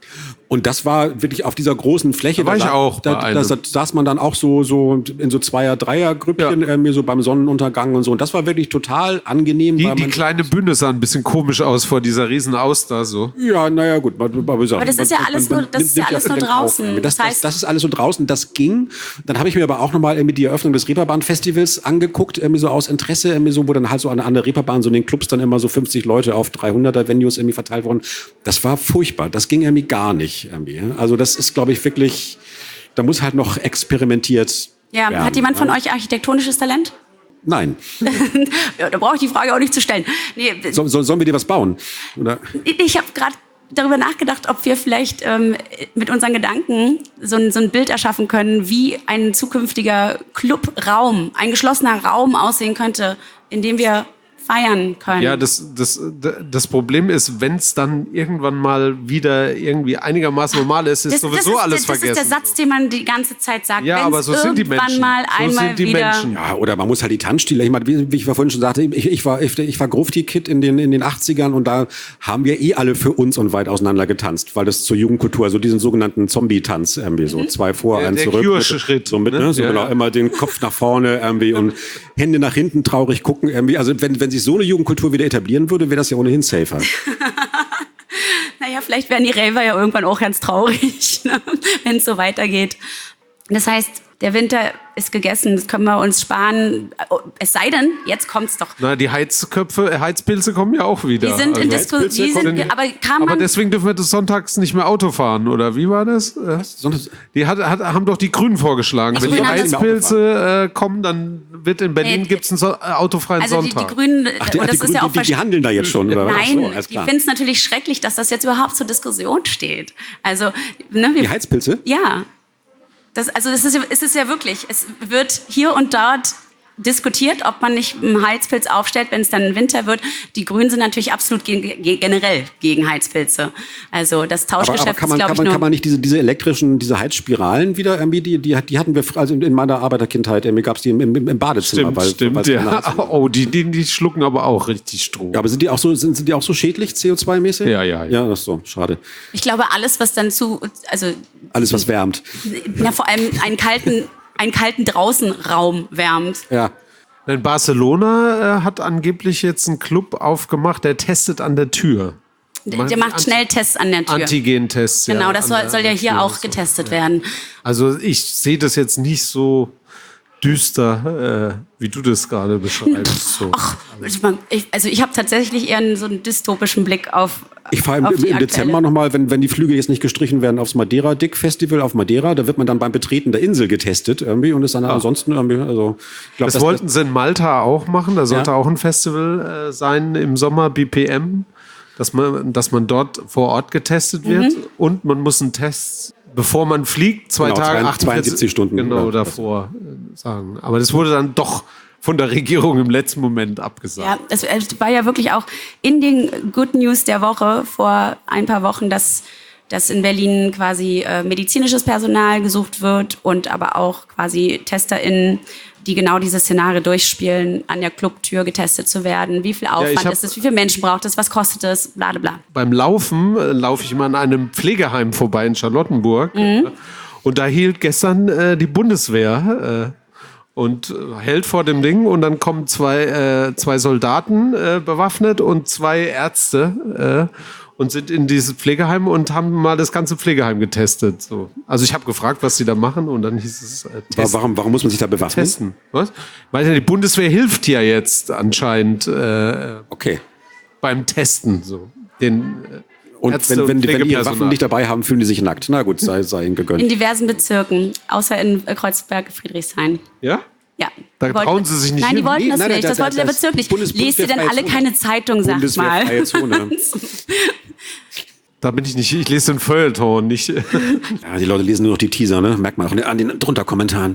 Und das war wirklich auf dieser großen Fläche. Da war ich sa- auch Da, bei da, einem. da saß man dann auch so, so in so Zweier-, Dreier-Grüppchen, Ja. äh, mir so beim Sonnenuntergang und so. Und das war wirklich total angenehm. die, weil die man, kleine Bühne sah ein bisschen komisch aus vor dieser riesen Auster. So. Ja, naja, gut. Man, man, Aber das ist ja alles nur- das ist ja alles nur draußen. Das, Das das, heißt- das ist alles so draußen. Das ging. Dann habe ich mir aber auch nochmal mit die Eröffnung des Reeperbahn-Festivals angeguckt, irgendwie so aus Interesse, irgendwie so, wo dann halt so an, an der Reeperbahn so in den Clubs dann immer so fünfzig Leute auf dreihunderter Venues irgendwie verteilt wurden. Das war furchtbar. Das ging irgendwie gar nicht. Irgendwie. Also das ist, glaube ich, wirklich, da muss halt noch experimentiert Ja, werden. hat jemand von ne? euch architektonisches Talent? Nein. Ja, da brauche ich die Frage auch nicht zu stellen. Nee, So, so, sollen wir dir was bauen? Oder? ich habe gerade darüber nachgedacht, ob wir vielleicht ähm, mit unseren Gedanken so ein, so ein Bild erschaffen können, wie ein zukünftiger Clubraum, ein geschlossener Raum aussehen könnte, in dem wir feiern können. Ja, das, das, das Problem ist, wenn es dann irgendwann mal wieder irgendwie einigermaßen normal ist, ist das, sowieso das ist, alles das vergessen. ist der Satz, den man die ganze Zeit sagt. Ja, Wenn's aber so sind die irgendwann Menschen. mal So einmal sind die wieder Menschen. Ja, oder man muss halt die Tanzstile, ich meine, wie, wie ich vorhin schon sagte, ich, ich war, ich, ich war Grufti-Kid in den, in den achtzigern und da haben wir eh alle für uns und weit auseinander getanzt, weil das zur Jugendkultur, so diesen sogenannten Zombie-Tanz irgendwie, so zwei vor, Der- ein der zurück. Cure-Schritt, So mit, ne? ne? So Ja, genau, ja. immer den Kopf nach vorne irgendwie und Hände nach hinten traurig gucken irgendwie. Also wenn, wenn sich so eine Jugendkultur wieder etablieren würde, wäre das ja ohnehin safer. Naja, vielleicht werden die Raver ja irgendwann auch ganz traurig, ne? Wenn es so weitergeht. Das heißt, der Winter ist gegessen, das können wir uns sparen. Es sei denn, jetzt kommt's doch. Na, die Heizköpfe, äh, Heizpilze kommen ja auch wieder. Die sind in Also- Diskussion, die sind, aber kann aber man, deswegen dürfen wir des Sonntags nicht mehr Auto fahren, oder wie war das? Äh, Sonst, Die hat, hat, haben doch die Grünen vorgeschlagen. Die Wenn die Grünen haben das- Heizpilze äh, kommen, dann wird in Berlin Nee, gibt's einen so äh, autofreien also die, die Sonntag. Grünen, ach, die, und ach, die, das ist ja auch die, die, die handeln da jetzt schon, oder was? Ach so, Nein, alles die klar. finden es natürlich schrecklich, dass das jetzt überhaupt zur Diskussion steht. Also, ne, wir, Die Heizpilze? ja. Das, also das ist, ja- es ist ja wirklich, es wird hier und dort diskutiert, ob man nicht einen Heizpilz aufstellt, wenn es dann Winter wird. Die Grünen sind natürlich absolut ge ge generell gegen Heizpilze. Also das Aber, Tauschgeschäft aber kann man, ist, kann glaube ich, man, nur... kann man nicht diese, diese elektrischen, diese Heizspiralen wieder irgendwie, die, die, die hatten wir, fr- also in meiner Arbeiterkindheit, irgendwie gab es die im, im, im Badezimmer. Stimmt, weil, stimmt, weil es keine ja. Heizung- Oh, die, die, die schlucken aber auch richtig Strom. Ja, aber sind die auch so, sind, sind die auch so schädlich, C O zwei mäßig? Ja, ja, ja. Ja, das ist so, schade. Ich glaube, alles, was dann zu... Also Alles, was wärmt. na, vor allem einen kalten, einen kalten Draußenraum wärmt. Ja. In Barcelona äh, hat angeblich jetzt ein Club aufgemacht, der testet an der Tür. Der, der macht Anti- Schnelltests an der Tür. Antigen-Tests. Genau, ja, das an soll, der- soll ja an der hier Tür. auch getestet werden. Also ich sehe das jetzt nicht so düster, äh, wie du das gerade beschreibst. So. Ach, ich, also ich habe tatsächlich eher einen, so einen dystopischen Blick auf Ich fahre im, auf die im Dezember aktuelle- nochmal, wenn, wenn die Flüge jetzt nicht gestrichen werden, aufs Madeira Dick Festival auf Madeira. Da wird man dann beim Betreten der Insel getestet irgendwie und ist dann ansonsten irgendwie, also ich glaube, Das wollten sie in Malta auch machen. Da sollte Ja. auch ein Festival äh, sein im Sommer, B P M, dass man, dass man dort vor Ort getestet wird. Mhm. Und man muss einen Test, bevor man fliegt, zwei Genau, Tage, zwei- zweiundsiebzig Stunden, genau oder? davor äh, sagen. Aber das wurde dann doch von der Regierung im letzten Moment abgesagt. Ja, es es war ja wirklich auch in den Good News der Woche vor ein paar Wochen, dass, dass in Berlin quasi äh, medizinisches Personal gesucht wird und aber auch quasi TesterInnen, die genau diese Szenario durchspielen, an der Clubtür getestet zu werden. Wie viel Aufwand hab- ist es? Wie viele Menschen braucht es? Was kostet es? Bla, bla, bla. Beim Laufen äh, laufe ich immer an einem Pflegeheim vorbei in Charlottenburg. Mhm. Äh, und da hielt gestern äh, die Bundeswehr äh, und äh, hält vor dem Ding. Und dann kommen zwei, äh, zwei Soldaten äh, bewaffnet und zwei Ärzte äh, und sind in dieses Pflegeheim und haben mal das ganze Pflegeheim getestet. So. Also ich habe gefragt, was sie da machen. Und dann hieß es äh, testen. warum, warum muss man sich da bewaffnen? testen. Was? Weil ja, die Bundeswehr hilft ja jetzt anscheinend äh, Okay. beim Testen. So. Den, äh, Und Ärzte wenn, wenn, und wenn die ihre Pflegepersonal. Waffen nicht dabei haben, fühlen die sich nackt. Na gut, sei, sei ihnen gegönnt. In diversen Bezirken, außer in äh, Kreuzberg-Friedrichshain. Ja? Ja. Da Die wollten- trauen sie sich nicht Nein, die hin. wollten Nee, das nein, nein, nicht. das- Das wollte der das- Bezirk nicht. Bundes- Lest ihr denn alle Bundeswehrfreie keine Zeitung, sagt mal. Bundeswehrfreie Zone. Da bin ich nicht, ich lese den Feuilleton, nicht. Ja, die Leute lesen nur noch die Teaser, ne? Merkt man auch an den drunter Kommentaren.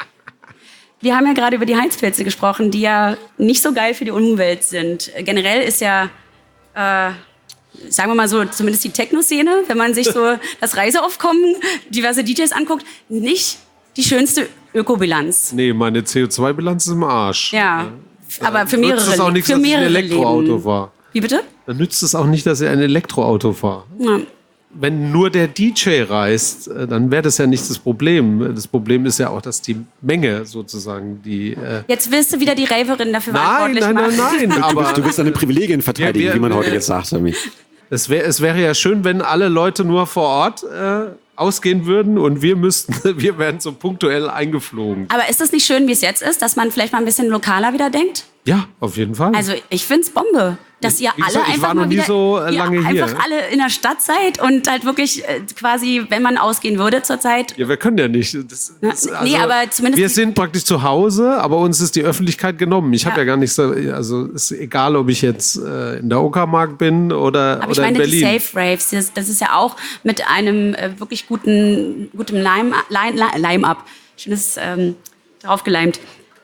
Wir haben ja gerade über die Heizpilze gesprochen, die ja nicht so geil für die Umwelt sind. Generell ist ja, äh, sagen wir mal so, zumindest die Techno-Szene, wenn man sich so das Reiseaufkommen, diverse D Js anguckt, nicht die schönste Ökobilanz. Nee, meine C O zwei Bilanz ist im Arsch. Ja, aber für mehrere, Nützt es auch nichts, für dass ich ein mehrere Elektroauto Leben. fahre. Wie bitte? Dann nützt es auch nicht, dass ich ein Elektroauto fahre. Ja. Wenn nur der D J reist, äh, dann wäre das ja nicht das Problem. Das Problem ist ja auch, dass die Menge sozusagen die. Äh Jetzt willst du wieder die Raverin dafür nein, verantwortlich nein, nein, machen. nein, Du, aber bist, du willst deine Privilegien verteidigen, Ja, wir- wie man heute wir- jetzt sagt. Sammy. es, wär, es wäre ja schön, wenn alle Leute nur vor Ort äh, ausgehen würden und wir müssten, wir werden so punktuell eingeflogen. Aber ist das nicht schön, wie es jetzt ist, dass man vielleicht mal ein bisschen lokaler wieder denkt? Ja, auf jeden Fall. Also ich find's Bombe, dass ihr Wie alle gesagt, ich einfach war noch mal nie wieder, so, äh, ihr lange hier. einfach alle in der Stadt seid und halt wirklich äh, quasi, wenn man ausgehen würde zurzeit. Ja, wir können ja nicht. Das, das, Na, nee, aber zumindest wir die- sind praktisch zu Hause, aber uns ist die Öffentlichkeit genommen. Ich habe Ja. ja gar nicht so, also ist egal, ob ich jetzt äh, in der Uckermark bin oder, Aber ich oder in meine, die Berlin. Safe Raves, das, das ist ja auch mit einem äh, wirklich guten, gutem Lime, Lime, Lime up. Schönes ähm, draufgeleimt.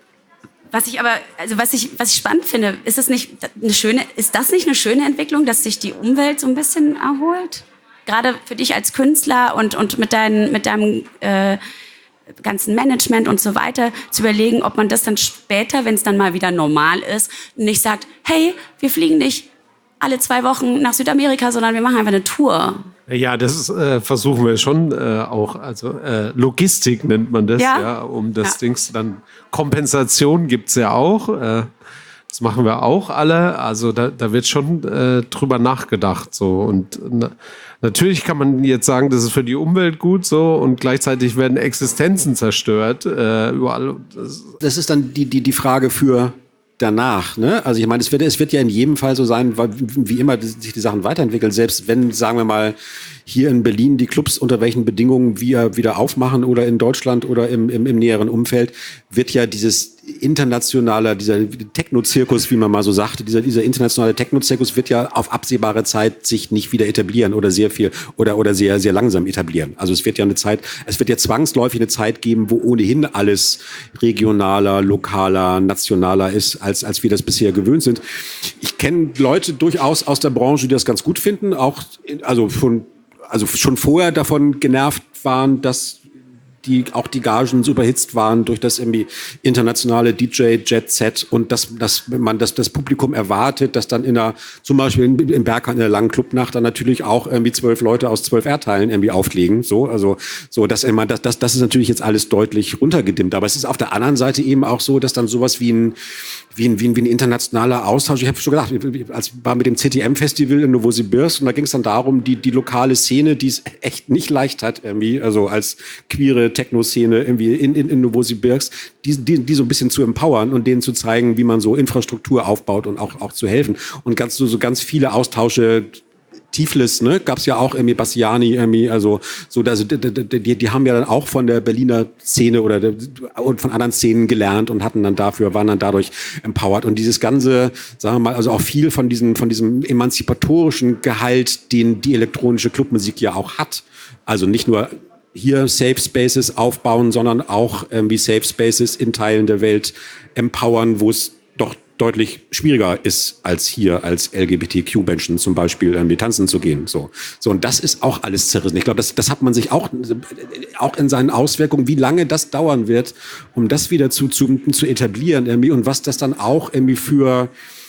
Was ich aber, also was ich, was ich spannend finde, ist es nicht eine schöne, ist das nicht eine schöne Entwicklung, dass sich die Umwelt so ein bisschen erholt? Gerade für dich als Künstler und, und mit, dein, mit deinem äh, ganzen Management und so weiter, zu überlegen, ob man das dann später, wenn es dann mal wieder normal ist, nicht sagt, hey, wir fliegen nicht alle zwei Wochen nach Südamerika, sondern wir machen einfach eine Tour. Ja, das ist, äh, versuchen wir schon äh, auch. Also äh, Logistik nennt man das, ja, Ja. um das Ja. Dings dann. Kompensation gibt's ja auch. Äh, das machen wir auch alle. Also da, da wird schon äh, drüber nachgedacht. So. Und na, natürlich kann man jetzt sagen, das ist für die Umwelt gut so und gleichzeitig werden Existenzen zerstört. Äh, überall. Das, Das ist dann die, die, die Frage für danach. Ne? Also ich meine, es wird, es wird ja in jedem Fall so sein, weil, wie immer sich die Sachen weiterentwickeln. Selbst wenn, sagen wir mal, hier in Berlin die Clubs unter welchen Bedingungen wir wieder aufmachen oder in Deutschland oder im, im, im näheren Umfeld, wird ja dieses internationale, dieser Techno-Zirkus, wie man mal so sagte, dieser, dieser internationale Techno-Zirkus wird ja auf absehbare Zeit sich nicht wieder etablieren oder sehr viel oder, oder sehr, sehr langsam etablieren. Also es wird ja eine Zeit, es wird ja zwangsläufig eine Zeit geben, wo ohnehin alles regionaler, lokaler, nationaler ist, als, als wir das bisher gewöhnt sind. Ich kenne Leute durchaus aus der Branche, die das ganz gut finden, auch, in, also schon, also schon vorher davon genervt waren, dass die auch die Gagen so überhitzt waren durch das irgendwie internationale D J-Jet-Set und dass, dass man das, das Publikum erwartet, dass dann in einer, zum Beispiel in, in Berghain in der langen Clubnacht dann natürlich auch irgendwie zwölf Leute aus zwölf Erdteilen irgendwie auflegen. So, also, so, dass immer, das, das, das ist natürlich jetzt alles deutlich runtergedimmt. Aber es ist auf der anderen Seite eben auch so, dass dann sowas wie ein, wie ein, wie ein, wie ein internationaler Austausch, ich habe schon gedacht, als war mit dem C T M-Festival in Novosibirsk und da ging es dann darum, die, die lokale Szene, die es echt nicht leicht hat, irgendwie, also als queere Techno-Szene irgendwie in, in, in Novosibirsk, die, die, die so ein bisschen zu empowern und denen zu zeigen, wie man so Infrastruktur aufbaut und auch, auch zu helfen. Und ganz so, so ganz viele Austausche, Tiflis, ne, gab's ja auch irgendwie Bassiani, irgendwie, also so, also, die, die, die haben ja dann auch von der Berliner Szene oder der, und von anderen Szenen gelernt und hatten dann dafür, waren dann dadurch empowered. Und dieses ganze, sagen wir mal, also auch viel von diesem, von diesem emanzipatorischen Gehalt, den die elektronische Clubmusik ja auch hat. Also nicht nur hier Safe Spaces aufbauen, sondern auch irgendwie Safe Spaces in Teilen der Welt empowern, wo es doch deutlich schwieriger ist, als hier als L G B T Q-Menschen zum Beispiel irgendwie tanzen zu gehen. So, so und das ist auch alles zerrissen. Ich glaube, das, das hat man sich auch, auch in seinen Auswirkungen, wie lange das dauern wird, um das wieder zu, zu, zu etablieren irgendwie und was das dann auch irgendwie für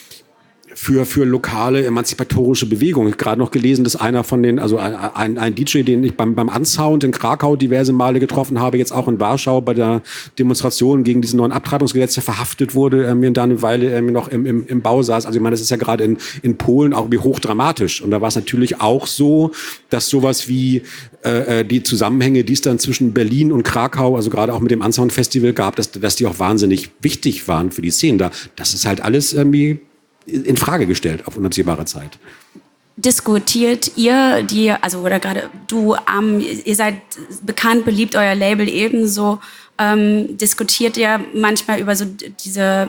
für für lokale emanzipatorische Bewegungen. Ich habe gerade noch gelesen, dass einer von den, also ein, ein, ein D J, den ich beim beim Unsound in Krakau diverse Male getroffen habe, jetzt auch in Warschau bei der Demonstration gegen diesen neuen Abtreibungsgesetze verhaftet wurde, äh, mir da eine Weile äh, noch im, im, im Bau saß. Also ich meine, das ist ja gerade in in Polen auch wie hochdramatisch. Und da war es natürlich auch so, dass sowas wie äh, die Zusammenhänge, die es dann zwischen Berlin und Krakau, also gerade auch mit dem Unsound Festival gab, dass dass die auch wahnsinnig wichtig waren für die Szenen da. Das ist halt alles irgendwie in Frage gestellt auf unabsehbare Zeit. diskutiert ihr, die, also oder gerade du, ähm, ihr seid bekannt, beliebt, euer Label ebenso, ähm, diskutiert ihr manchmal über so diese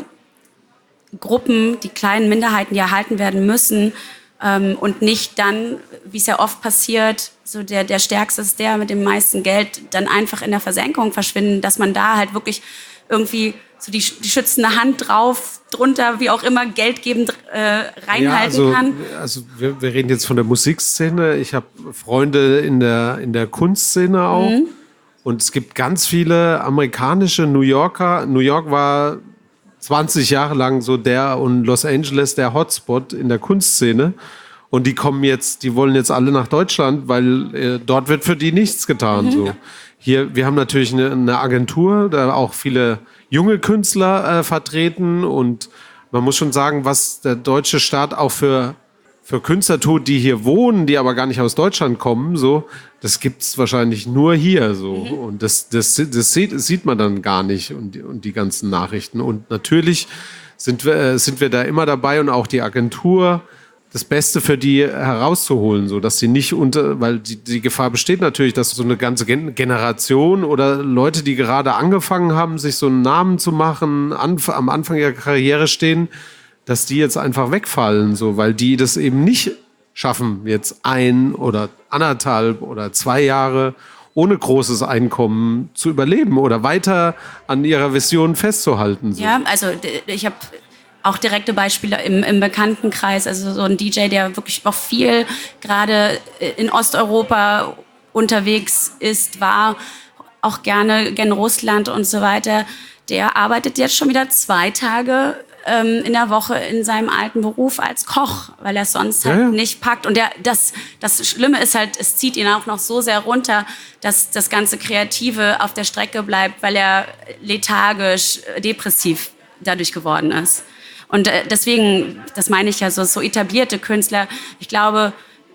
Gruppen, die kleinen Minderheiten, die erhalten werden müssen, ähm, und nicht dann, wie es ja oft passiert, so der, der Stärkste ist der mit dem meisten Geld, dann einfach in der Versenkung verschwinden, dass man da halt wirklich irgendwie so die, die schützende Hand drauf, drunter, wie auch immer, geldgebend äh, reinhalten ja, also, kann. Also wir, wir reden jetzt von der Musikszene. Ich habe Freunde in der, in der Kunstszene auch. Mhm. Und es gibt ganz viele amerikanische New Yorker. New York war zwanzig Jahre lang so der und Los Angeles der Hotspot in der Kunstszene. Und die kommen jetzt, die wollen jetzt alle nach Deutschland, weil äh, dort wird für die nichts getan. Mhm. So. Hier, wir haben natürlich eine, eine Agentur, da auch viele junge Künstler äh, vertreten. Und man muss schon sagen, was der deutsche Staat auch für, für Künstler tut, die hier wohnen, die aber gar nicht aus Deutschland kommen, so, das gibt's wahrscheinlich nur hier. So. Mhm. Und das, das, das, sieht, das sieht man dann gar nicht und, und die ganzen Nachrichten. Und natürlich sind wir, äh, sind wir da immer dabei und auch die Agentur, das Beste für die herauszuholen, so dass sie nicht unter, weil die, die Gefahr besteht natürlich, dass so eine ganze Gen- Generation oder Leute, die gerade angefangen haben, sich so einen Namen zu machen, anf- am Anfang ihrer Karriere stehen, dass die jetzt einfach wegfallen, so, weil die das eben nicht schaffen, jetzt ein oder anderthalb oder zwei Jahre ohne großes Einkommen zu überleben oder weiter an ihrer Vision festzuhalten. So. Ja, also ich habe auch direkte Beispiele im, im Bekanntenkreis, also so ein D J, der wirklich auch viel gerade in Osteuropa unterwegs ist, war, auch gerne gen Russland und so weiter. Der arbeitet jetzt schon wieder zwei Tage ähm, in der Woche in seinem alten Beruf als Koch, weil er es sonst halt ja, ja. nicht packt. Und der, das, das Schlimme ist halt, es zieht ihn auch noch so sehr runter, dass das ganze Kreative auf der Strecke bleibt, weil er lethargisch, depressiv dadurch geworden ist. Und äh, deswegen, das meine ich ja, so, so etablierte Künstler, ich glaube,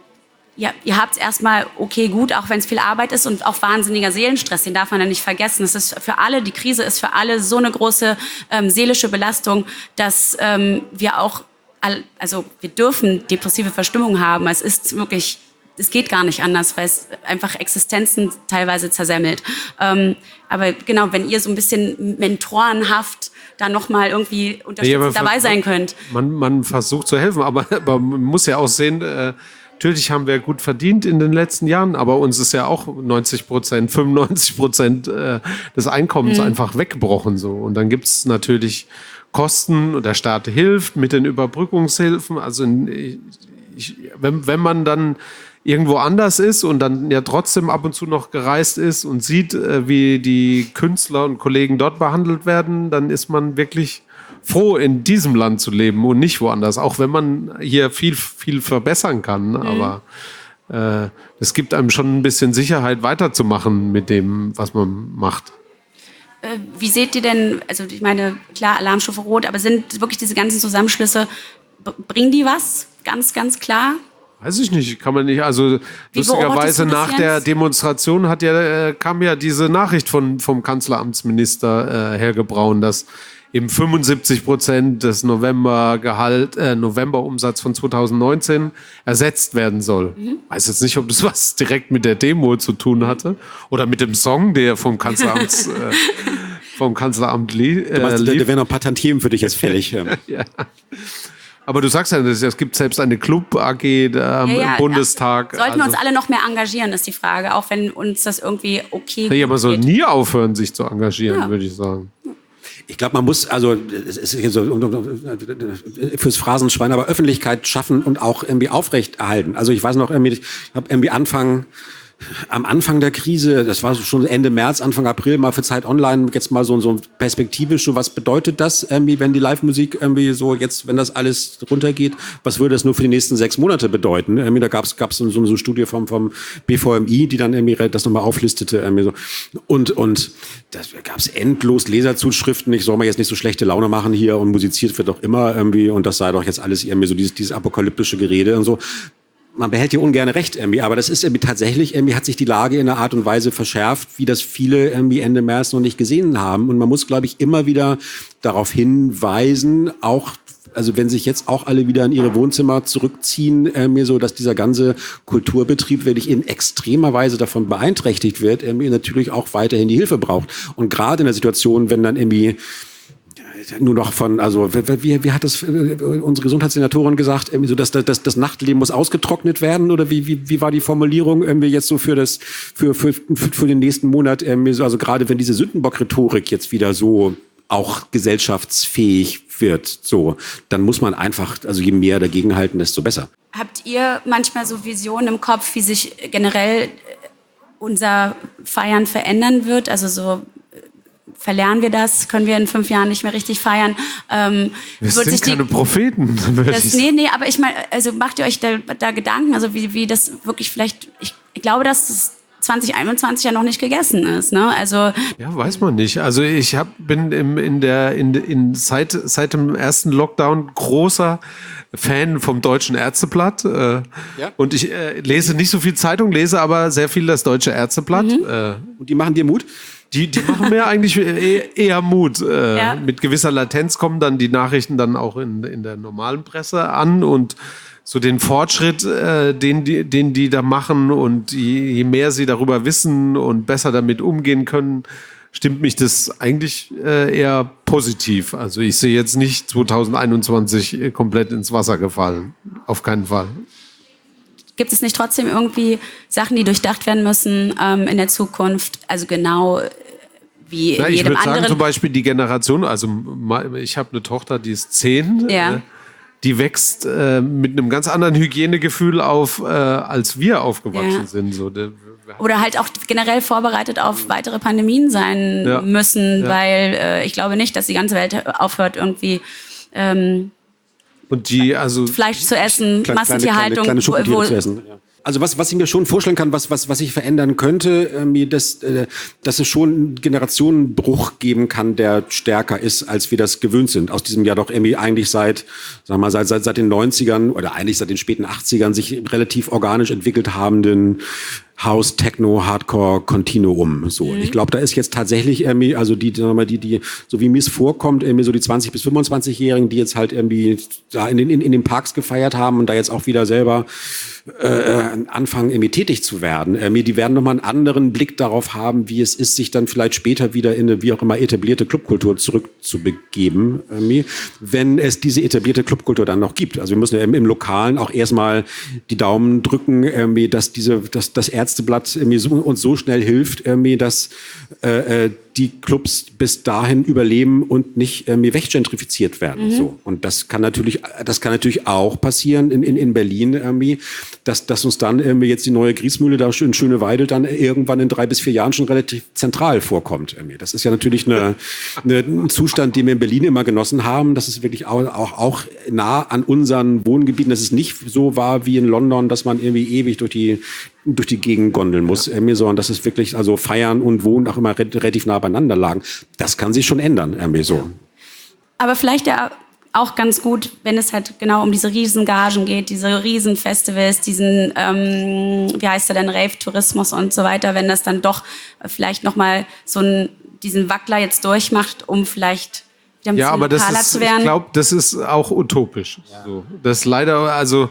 ja, ihr habt es erstmal okay gut, auch wenn es viel Arbeit ist und auch wahnsinniger Seelenstress, den darf man ja nicht vergessen. Es ist für alle, die Krise ist für alle so eine große ähm, seelische Belastung, dass ähm, wir auch, all, also wir dürfen depressive Verstimmung haben. Es ist wirklich, es geht gar nicht anders, weil es einfach Existenzen teilweise zersemmelt. Ähm, aber genau, wenn ihr so ein bisschen mentorenhaft da nochmal irgendwie unterstützend ja, dabei sein könnt. Man, man versucht zu helfen, aber, aber man muss ja auch sehen, äh, natürlich haben wir gut verdient in den letzten Jahren, aber uns ist ja auch neunzig Prozent, fünfundneunzig Prozent äh, des Einkommens mhm. einfach weggebrochen. So. Und dann gibt es natürlich Kosten und der Staat hilft mit den Überbrückungshilfen. Also ich, ich, wenn, wenn man dann irgendwo anders ist und dann ja trotzdem ab und zu noch gereist ist und sieht, äh, wie die Künstler und Kollegen dort behandelt werden, dann ist man wirklich froh, in diesem Land zu leben und nicht woanders. Auch wenn man hier viel, viel verbessern kann. Mhm. Aber äh, es gibt einem schon ein bisschen Sicherheit, weiterzumachen mit dem, was man macht. Äh, wie seht ihr denn, also ich meine, klar, Alarmstufe Rot, aber sind wirklich diese ganzen Zusammenschlüsse, b- bringen die was? Ganz, ganz klar? Weiß ich nicht, kann man nicht. Also wie lustigerweise nach der Demonstration hat ja, äh, kam ja diese Nachricht von, vom Kanzleramtsminister äh, Helge Braun, dass eben fünfundsiebzig Prozent des Novembergehalt, äh, Novemberumsatz von zweitausendneunzehn ersetzt werden soll. Mhm. Weiß jetzt nicht, ob das was direkt mit der Demo zu tun hatte oder mit dem Song, der vom Kanzleramts, äh, vom Kanzleramt lief. Äh, du meinst, da wären noch ein paar Tantiemen für dich jetzt fällig. Ja. Aber du sagst ja, es gibt selbst eine Club-A G da am ja, ja, Bundestag. Sollten wir uns alle noch mehr engagieren, ist die Frage. Auch wenn uns das irgendwie okay geht. Ja, man soll nie aufhören, sich zu engagieren, ja. würde ich sagen. Ich glaube, man muss, also es ist hier so fürs Phrasenschwein, aber Öffentlichkeit schaffen und auch irgendwie aufrechterhalten. Also ich weiß noch, irgendwie, ich habe irgendwie Anfang, am Anfang der Krise, das war schon Ende März, Anfang April, mal für Zeit Online, jetzt mal so, so perspektivisch, so was bedeutet das irgendwie, wenn die Live-Musik irgendwie so jetzt, wenn das alles runtergeht, was würde das nur für die nächsten sechs Monate bedeuten? Irgendwie, da gab es gab's so, so eine Studie vom, vom B V M I, die dann irgendwie das nochmal auflistete. Irgendwie so. Und, und da gab es endlos Leserzuschriften, ich soll mal jetzt nicht so schlechte Laune machen hier und musiziert wird doch immer irgendwie und das sei doch jetzt alles irgendwie so dieses, dieses apokalyptische Gerede und so. Man behält hier ungern recht irgendwie, aber das ist irgendwie tatsächlich, irgendwie hat sich die Lage in einer Art und Weise verschärft, wie das viele irgendwie Ende März noch nicht gesehen haben. Und man muss, glaube ich, immer wieder darauf hinweisen, auch also wenn sich jetzt auch alle wieder in ihre Wohnzimmer zurückziehen, äh, mir so, dass dieser ganze Kulturbetrieb wirklich in extremer Weise davon beeinträchtigt wird, er mir natürlich auch weiterhin die Hilfe braucht. Und gerade in der Situation, wenn dann irgendwie nur noch von, also wie, wie hat das unsere Gesundheitssenatorin gesagt, irgendwie so, dass das, das Nachtleben muss ausgetrocknet werden, oder wie, wie, wie war die Formulierung irgendwie jetzt so für das für für für den nächsten Monat, irgendwie so, also gerade wenn diese Sündenbock-Rhetorik jetzt wieder so auch gesellschaftsfähig wird, so, dann muss man einfach, also je mehr dagegen halten, desto besser. Habt ihr manchmal so Visionen im Kopf, wie sich generell unser Feiern verändern wird? Also so, verlernen wir das? Können wir in fünf Jahren nicht mehr richtig feiern? Ähm, wir wird sind sich die, keine Propheten. Das, nee, nee, aber ich meine, also macht ihr euch da, da Gedanken, also wie, wie das wirklich vielleicht, ich, ich glaube, dass das zwanzig einundzwanzig ja noch nicht gegessen ist, ne? Also ja, weiß man nicht. Also ich hab, bin im, in der in, in seit seit dem ersten Lockdown großer Fan vom Deutschen Ärzteblatt, äh, ja. Und ich äh, lese nicht so viel Zeitung, lese aber sehr viel das Deutsche Ärzteblatt. Mhm. Äh, und die machen dir Mut? Die, die machen mir eigentlich eher Mut. Äh, ja. Mit gewisser Latenz kommen dann die Nachrichten dann auch in, in der normalen Presse an, und so den Fortschritt, äh, den, die, den die da machen, und je, je mehr sie darüber wissen und besser damit umgehen können, stimmt mich das eigentlich äh, eher positiv. Also ich sehe jetzt nicht zwanzig einundzwanzig komplett ins Wasser gefallen. Auf keinen Fall. Gibt es nicht trotzdem irgendwie Sachen, die durchdacht werden müssen ähm, in der Zukunft? Also genau wie in Na, ich jedem würde sagen, anderen. zum Beispiel die Generation, also ich habe eine Tochter, die ist zehn. Ja. Äh, die wächst äh, mit einem ganz anderen Hygienegefühl auf, äh, als wir aufgewachsen Ja. sind. So, der, Oder halt auch generell vorbereitet auf weitere Pandemien sein Ja. müssen, Ja. weil äh, ich glaube nicht, dass die ganze Welt aufhört, irgendwie ähm, und die, also Fleisch zu essen, Kleine, Massentierhaltung. kleine, kleine Schuppentiere wo, zu essen. Ja. Also was, was ich mir schon vorstellen kann, was, was, was sich verändern könnte, äh, dass, äh, dass es schon einen Generationenbruch geben kann, der stärker ist, als wir das gewöhnt sind. Aus diesem Jahr doch irgendwie eigentlich seit, sagen wir mal, seit, seit, seit den neunzigern oder eigentlich seit den späten achtzigern sich relativ organisch entwickelt habenden House, Techno, Hardcore, Continuum. So. Mhm. Ich glaube, da ist jetzt tatsächlich irgendwie, also die, die, die, so wie mir es vorkommt, irgendwie so die zwanzig- bis fünfundzwanzigjährigen, die jetzt halt irgendwie da in den, in, in den Parks gefeiert haben und da jetzt auch wieder selber äh, anfangen, irgendwie tätig zu werden. Irgendwie, die werden nochmal einen anderen Blick darauf haben, wie es ist, sich dann vielleicht später wieder in eine, wie auch immer, etablierte Clubkultur zurückzubegeben, irgendwie, wenn es diese etablierte Clubkultur dann noch gibt. Also wir müssen ja im, im Lokalen auch erstmal die Daumen drücken, irgendwie, dass diese, dass das Ärzteblatt irgendwie so, uns so schnell hilft, irgendwie, dass äh, die Clubs bis dahin überleben und nicht irgendwie weggentrifiziert werden. Mhm. So. Und das kann natürlich, das kann natürlich auch passieren in, in, in Berlin irgendwie, dass, dass uns dann irgendwie jetzt die neue Griesmühle da in Schöneweidel dann irgendwann in drei bis vier Jahren schon relativ zentral vorkommt. Irgendwie. Das ist ja natürlich eine, eine, ein Zustand, den wir in Berlin immer genossen haben. Das ist wirklich auch, auch, auch nah an unseren Wohngebieten. Dass es nicht so war wie in London, dass man irgendwie ewig durch die durch die Gegend gondeln muss, ja. irgendwie, sondern dass es wirklich, also Feiern und Wohnen auch immer relativ nah beieinander lagen. Das kann sich schon ändern, irgendwie so. Aber vielleicht ja auch ganz gut, wenn es halt genau um diese Riesengagen geht, diese Riesenfestivals, diesen, ähm, wie heißt der denn, Rave-Tourismus und so weiter, wenn das dann doch vielleicht nochmal so einen, diesen Wackler jetzt durchmacht, um vielleicht wieder ein ja, bisschen aber das lokaler ist, zu werden. Ich glaube, das ist auch utopisch. Ja. So. Das leider, also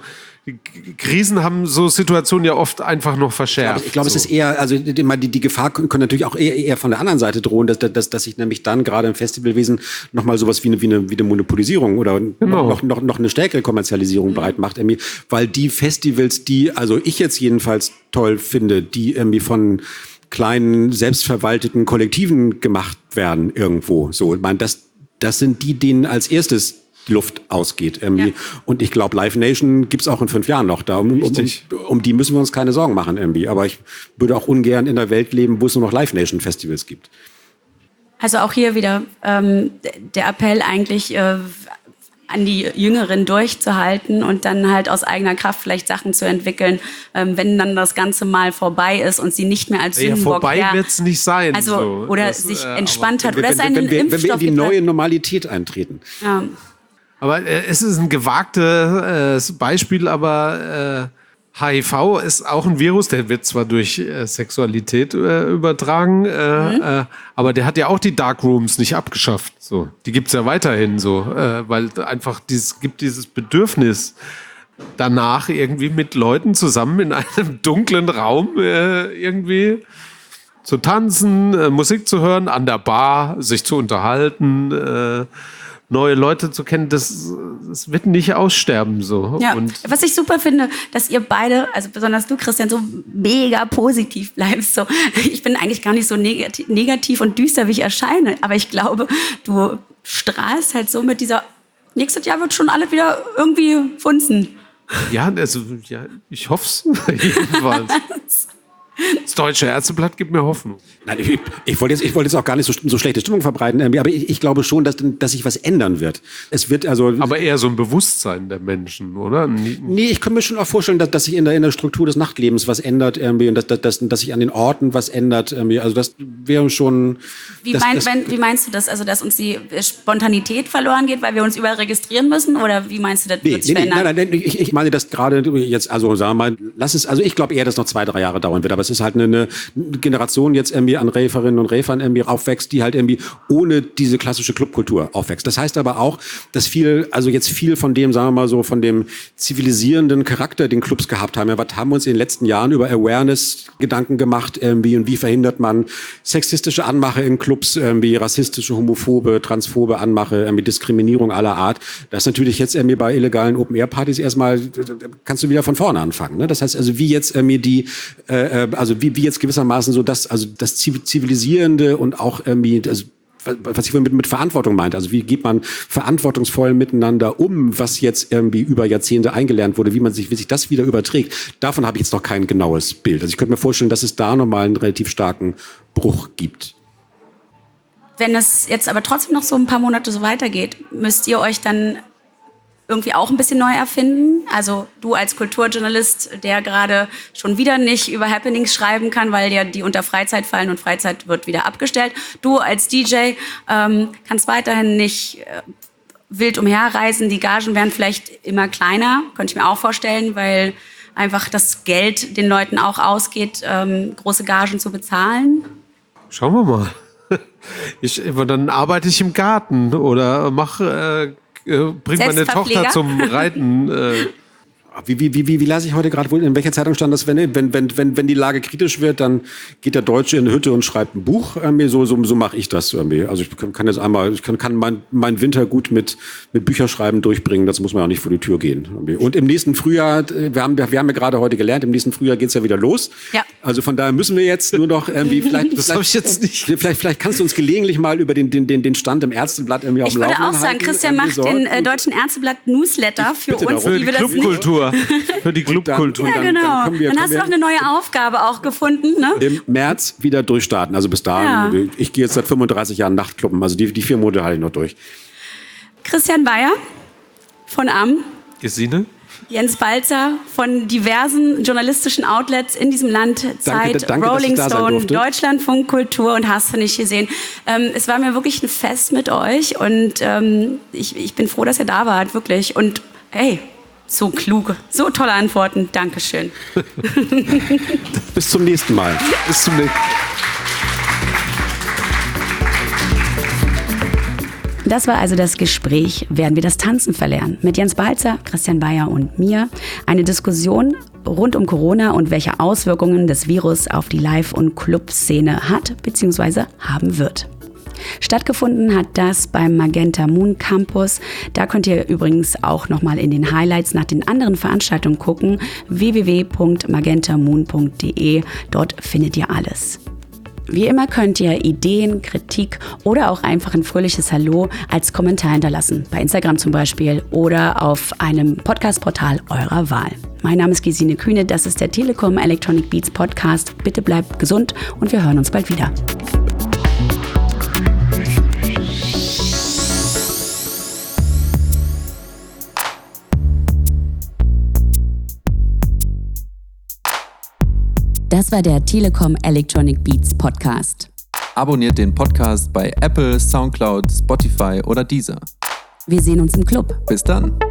Krisen haben so Situationen ja oft einfach noch verschärft. Ich glaube, glaub, so. es ist eher, also die, die, die Gefahr könnte natürlich auch eher, eher von der anderen Seite drohen, dass, dass, dass sich nämlich dann gerade im Festivalwesen nochmal sowas wie eine, wie, eine, wie eine Monopolisierung oder genau. noch, noch, noch eine stärkere Kommerzialisierung mhm. bereit macht. Irgendwie. Weil die Festivals, die, also ich jetzt jedenfalls toll finde, die irgendwie von kleinen, selbstverwalteten Kollektiven gemacht werden irgendwo. So, ich meine, das, das sind die, denen als erstes Luft ausgeht. Irgendwie. Ja. Und ich glaube, Live Nation gibt's auch in fünf Jahren noch da. Um, um, um, um die müssen wir uns keine Sorgen machen irgendwie. Aber ich würde auch ungern in einer Welt leben, wo es nur noch Live Nation Festivals gibt. Also auch hier wieder ähm, der Appell eigentlich äh, an die Jüngeren durchzuhalten und dann halt aus eigener Kraft vielleicht Sachen zu entwickeln, ähm, wenn dann das Ganze mal vorbei ist und sie nicht mehr als ja, Sündenbock... vorbei ja, wird's nicht sein. Also, so. oder das, sich äh, entspannt hat. Wenn, Oder es wenn, einen wenn, wir, Impfstoff wenn wir in die gibt, neue Normalität eintreten. Ja. Aber äh, es ist ein gewagtes äh, Beispiel, aber äh, H I V ist auch ein Virus, der wird zwar durch äh, Sexualität äh, übertragen, äh, mhm. äh, aber der hat ja auch die Darkrooms nicht abgeschafft. So, die gibt's ja weiterhin so, äh, weil einfach dieses gibt dieses Bedürfnis danach irgendwie mit Leuten zusammen in einem dunklen Raum äh, irgendwie zu tanzen, äh, Musik zu hören, an der Bar, sich zu unterhalten, äh, neue Leute zu kennen, das, das wird nicht aussterben so. Ja, und was ich super finde, dass ihr beide, also besonders du, Christian, so mega positiv bleibst. So, ich bin eigentlich gar nicht so negativ, negativ und düster, wie ich erscheine, aber ich glaube, du strahlst halt so mit dieser, nächstes Jahr wird schon alles wieder irgendwie funzen. Ja, also ja, ich hoffe es jedenfalls. Das Deutsche Ärzteblatt gibt mir Hoffnung. Nein, ich, ich wollte jetzt, ich wollte jetzt auch gar nicht so, so schlechte Stimmung verbreiten, aber ich, ich glaube schon, dass, dass sich was ändern wird. Es wird also. Aber eher so ein Bewusstsein der Menschen, oder? Nee, ich kann mir schon auch vorstellen, dass, dass sich in der, in der Struktur des Nachtlebens was ändert, irgendwie, und dass, dass, dass sich an den Orten was ändert. Irgendwie. Also das wäre schon. Wie, das, mein, das, wenn, wie meinst du das? Also, dass uns die Spontanität verloren geht, weil wir uns überall registrieren müssen? Oder wie meinst du, das nee, wird sich nee, verändern? Nein, nein, ich, ich meine das gerade jetzt, also sagen wir mal, lass es, also ich glaube eher, dass es noch zwei, drei Jahre dauern wird, aber es ist halt eine, eine Generation jetzt irgendwie an Räferinnen und Räfern irgendwie aufwächst, die halt irgendwie ohne diese klassische Clubkultur aufwächst. Das heißt aber auch, dass viel, also jetzt viel von dem, sagen wir mal so, von dem zivilisierenden Charakter, den Clubs gehabt haben. Ja, was haben wir uns in den letzten Jahren über Awareness Gedanken gemacht, irgendwie, und wie verhindert man sexistische Anmache in Clubs, irgendwie rassistische, homophobe, transphobe Anmache, irgendwie Diskriminierung aller Art. Das ist natürlich jetzt irgendwie bei illegalen Open-Air-Partys erstmal, kannst du wieder von vorne anfangen. Ne? Das heißt also, wie jetzt irgendwie die, äh, also wie, wie jetzt gewissermaßen so das, also das Zivilisierende und auch irgendwie, also was ich mit, mit Verantwortung meinte, also wie geht man verantwortungsvoll miteinander um, was jetzt irgendwie über Jahrzehnte eingelernt wurde, wie man sich, wie sich das wieder überträgt, davon habe ich jetzt noch kein genaues Bild. Also ich könnte mir vorstellen, dass es da nochmal einen relativ starken Bruch gibt. Wenn es jetzt aber trotzdem noch so ein paar Monate so weitergeht, müsst ihr euch dann irgendwie auch ein bisschen neu erfinden? Also du als Kulturjournalist, der gerade schon wieder nicht über Happenings schreiben kann, weil ja die unter Freizeit fallen und Freizeit wird wieder abgestellt. Du als D J ähm, kannst weiterhin nicht äh, wild umherreisen. Die Gagen werden vielleicht immer kleiner, könnte ich mir auch vorstellen, weil einfach das Geld den Leuten auch ausgeht, ähm, große Gagen zu bezahlen. Schauen wir mal. Ich, dann arbeite ich im Garten oder mache... Äh Bring meine Tochter zum Reiten. Äh. Wie, wie, wie, wie, wie las ich heute gerade wohl, in welcher Zeitung stand das, wenn, wenn, wenn, wenn, wenn die Lage kritisch wird, dann geht der Deutsche in eine Hütte und schreibt ein Buch. So, so, so mache ich das. Also ich kann jetzt einmal, ich kann, kann meinen mein Winter gut mit, mit Bücherschreiben durchbringen, das muss man auch nicht vor die Tür gehen. Und im nächsten Frühjahr, wir haben, wir haben ja gerade heute gelernt, im nächsten Frühjahr geht's ja wieder los. Ja. Also von daher müssen wir jetzt nur noch irgendwie, vielleicht, das habe ich jetzt nicht. Vielleicht, vielleicht kannst du uns gelegentlich mal über den, den, den, den Stand im Ärzteblatt irgendwie auf dem Laufenden halten. Ich würde auch sagen, Christian macht so den äh, Deutschen Ärzteblatt Newsletter für uns, für die, die Clubkultur. Für die Clubkultur. Ja, genau. Dann, dann, wir, dann hast du doch eine neue Aufgabe auch gefunden, ne? Im März wieder durchstarten. Also bis dahin, ja. Ich gehe jetzt seit fünfunddreißig Jahren Nachtclubben. Also die, die vier Monate halte ich noch durch. Christian Bayer von A M. Gesine. Jens Balzer von diversen journalistischen Outlets in diesem Land, danke, Zeit, danke, Rolling Stone, Deutschlandfunk Kultur und hast du nicht gesehen. Ähm, es war mir wirklich ein Fest mit euch und ähm, ich, ich bin froh, dass ihr da wart, wirklich. Und hey, so klug, so tolle Antworten. Dankeschön. Bis zum nächsten Mal. Bis zum nächsten Mal. Das war also das Gespräch, werden wir das Tanzen verlernen? Mit Jens Balzer, Christian Bayer und mir. Eine Diskussion rund um Corona und welche Auswirkungen das Virus auf die Live- und Clubszene hat bzw. haben wird. Stattgefunden hat das beim Magenta Moon Campus. Da könnt ihr übrigens auch nochmal in den Highlights nach den anderen Veranstaltungen gucken. w w w punkt magentamoon punkt d e. Dort findet ihr alles. Wie immer könnt ihr Ideen, Kritik oder auch einfach ein fröhliches Hallo als Kommentar hinterlassen. Bei Instagram zum Beispiel oder auf einem Podcast-Portal eurer Wahl. Mein Name ist Gesine Kühne, das ist der Telekom Electronic Beats Podcast. Bitte bleibt gesund und wir hören uns bald wieder. Das war der Telekom Electronic Beats Podcast. Abonniert den Podcast bei Apple, Soundcloud, Spotify oder Deezer. Wir sehen uns im Club. Bis dann.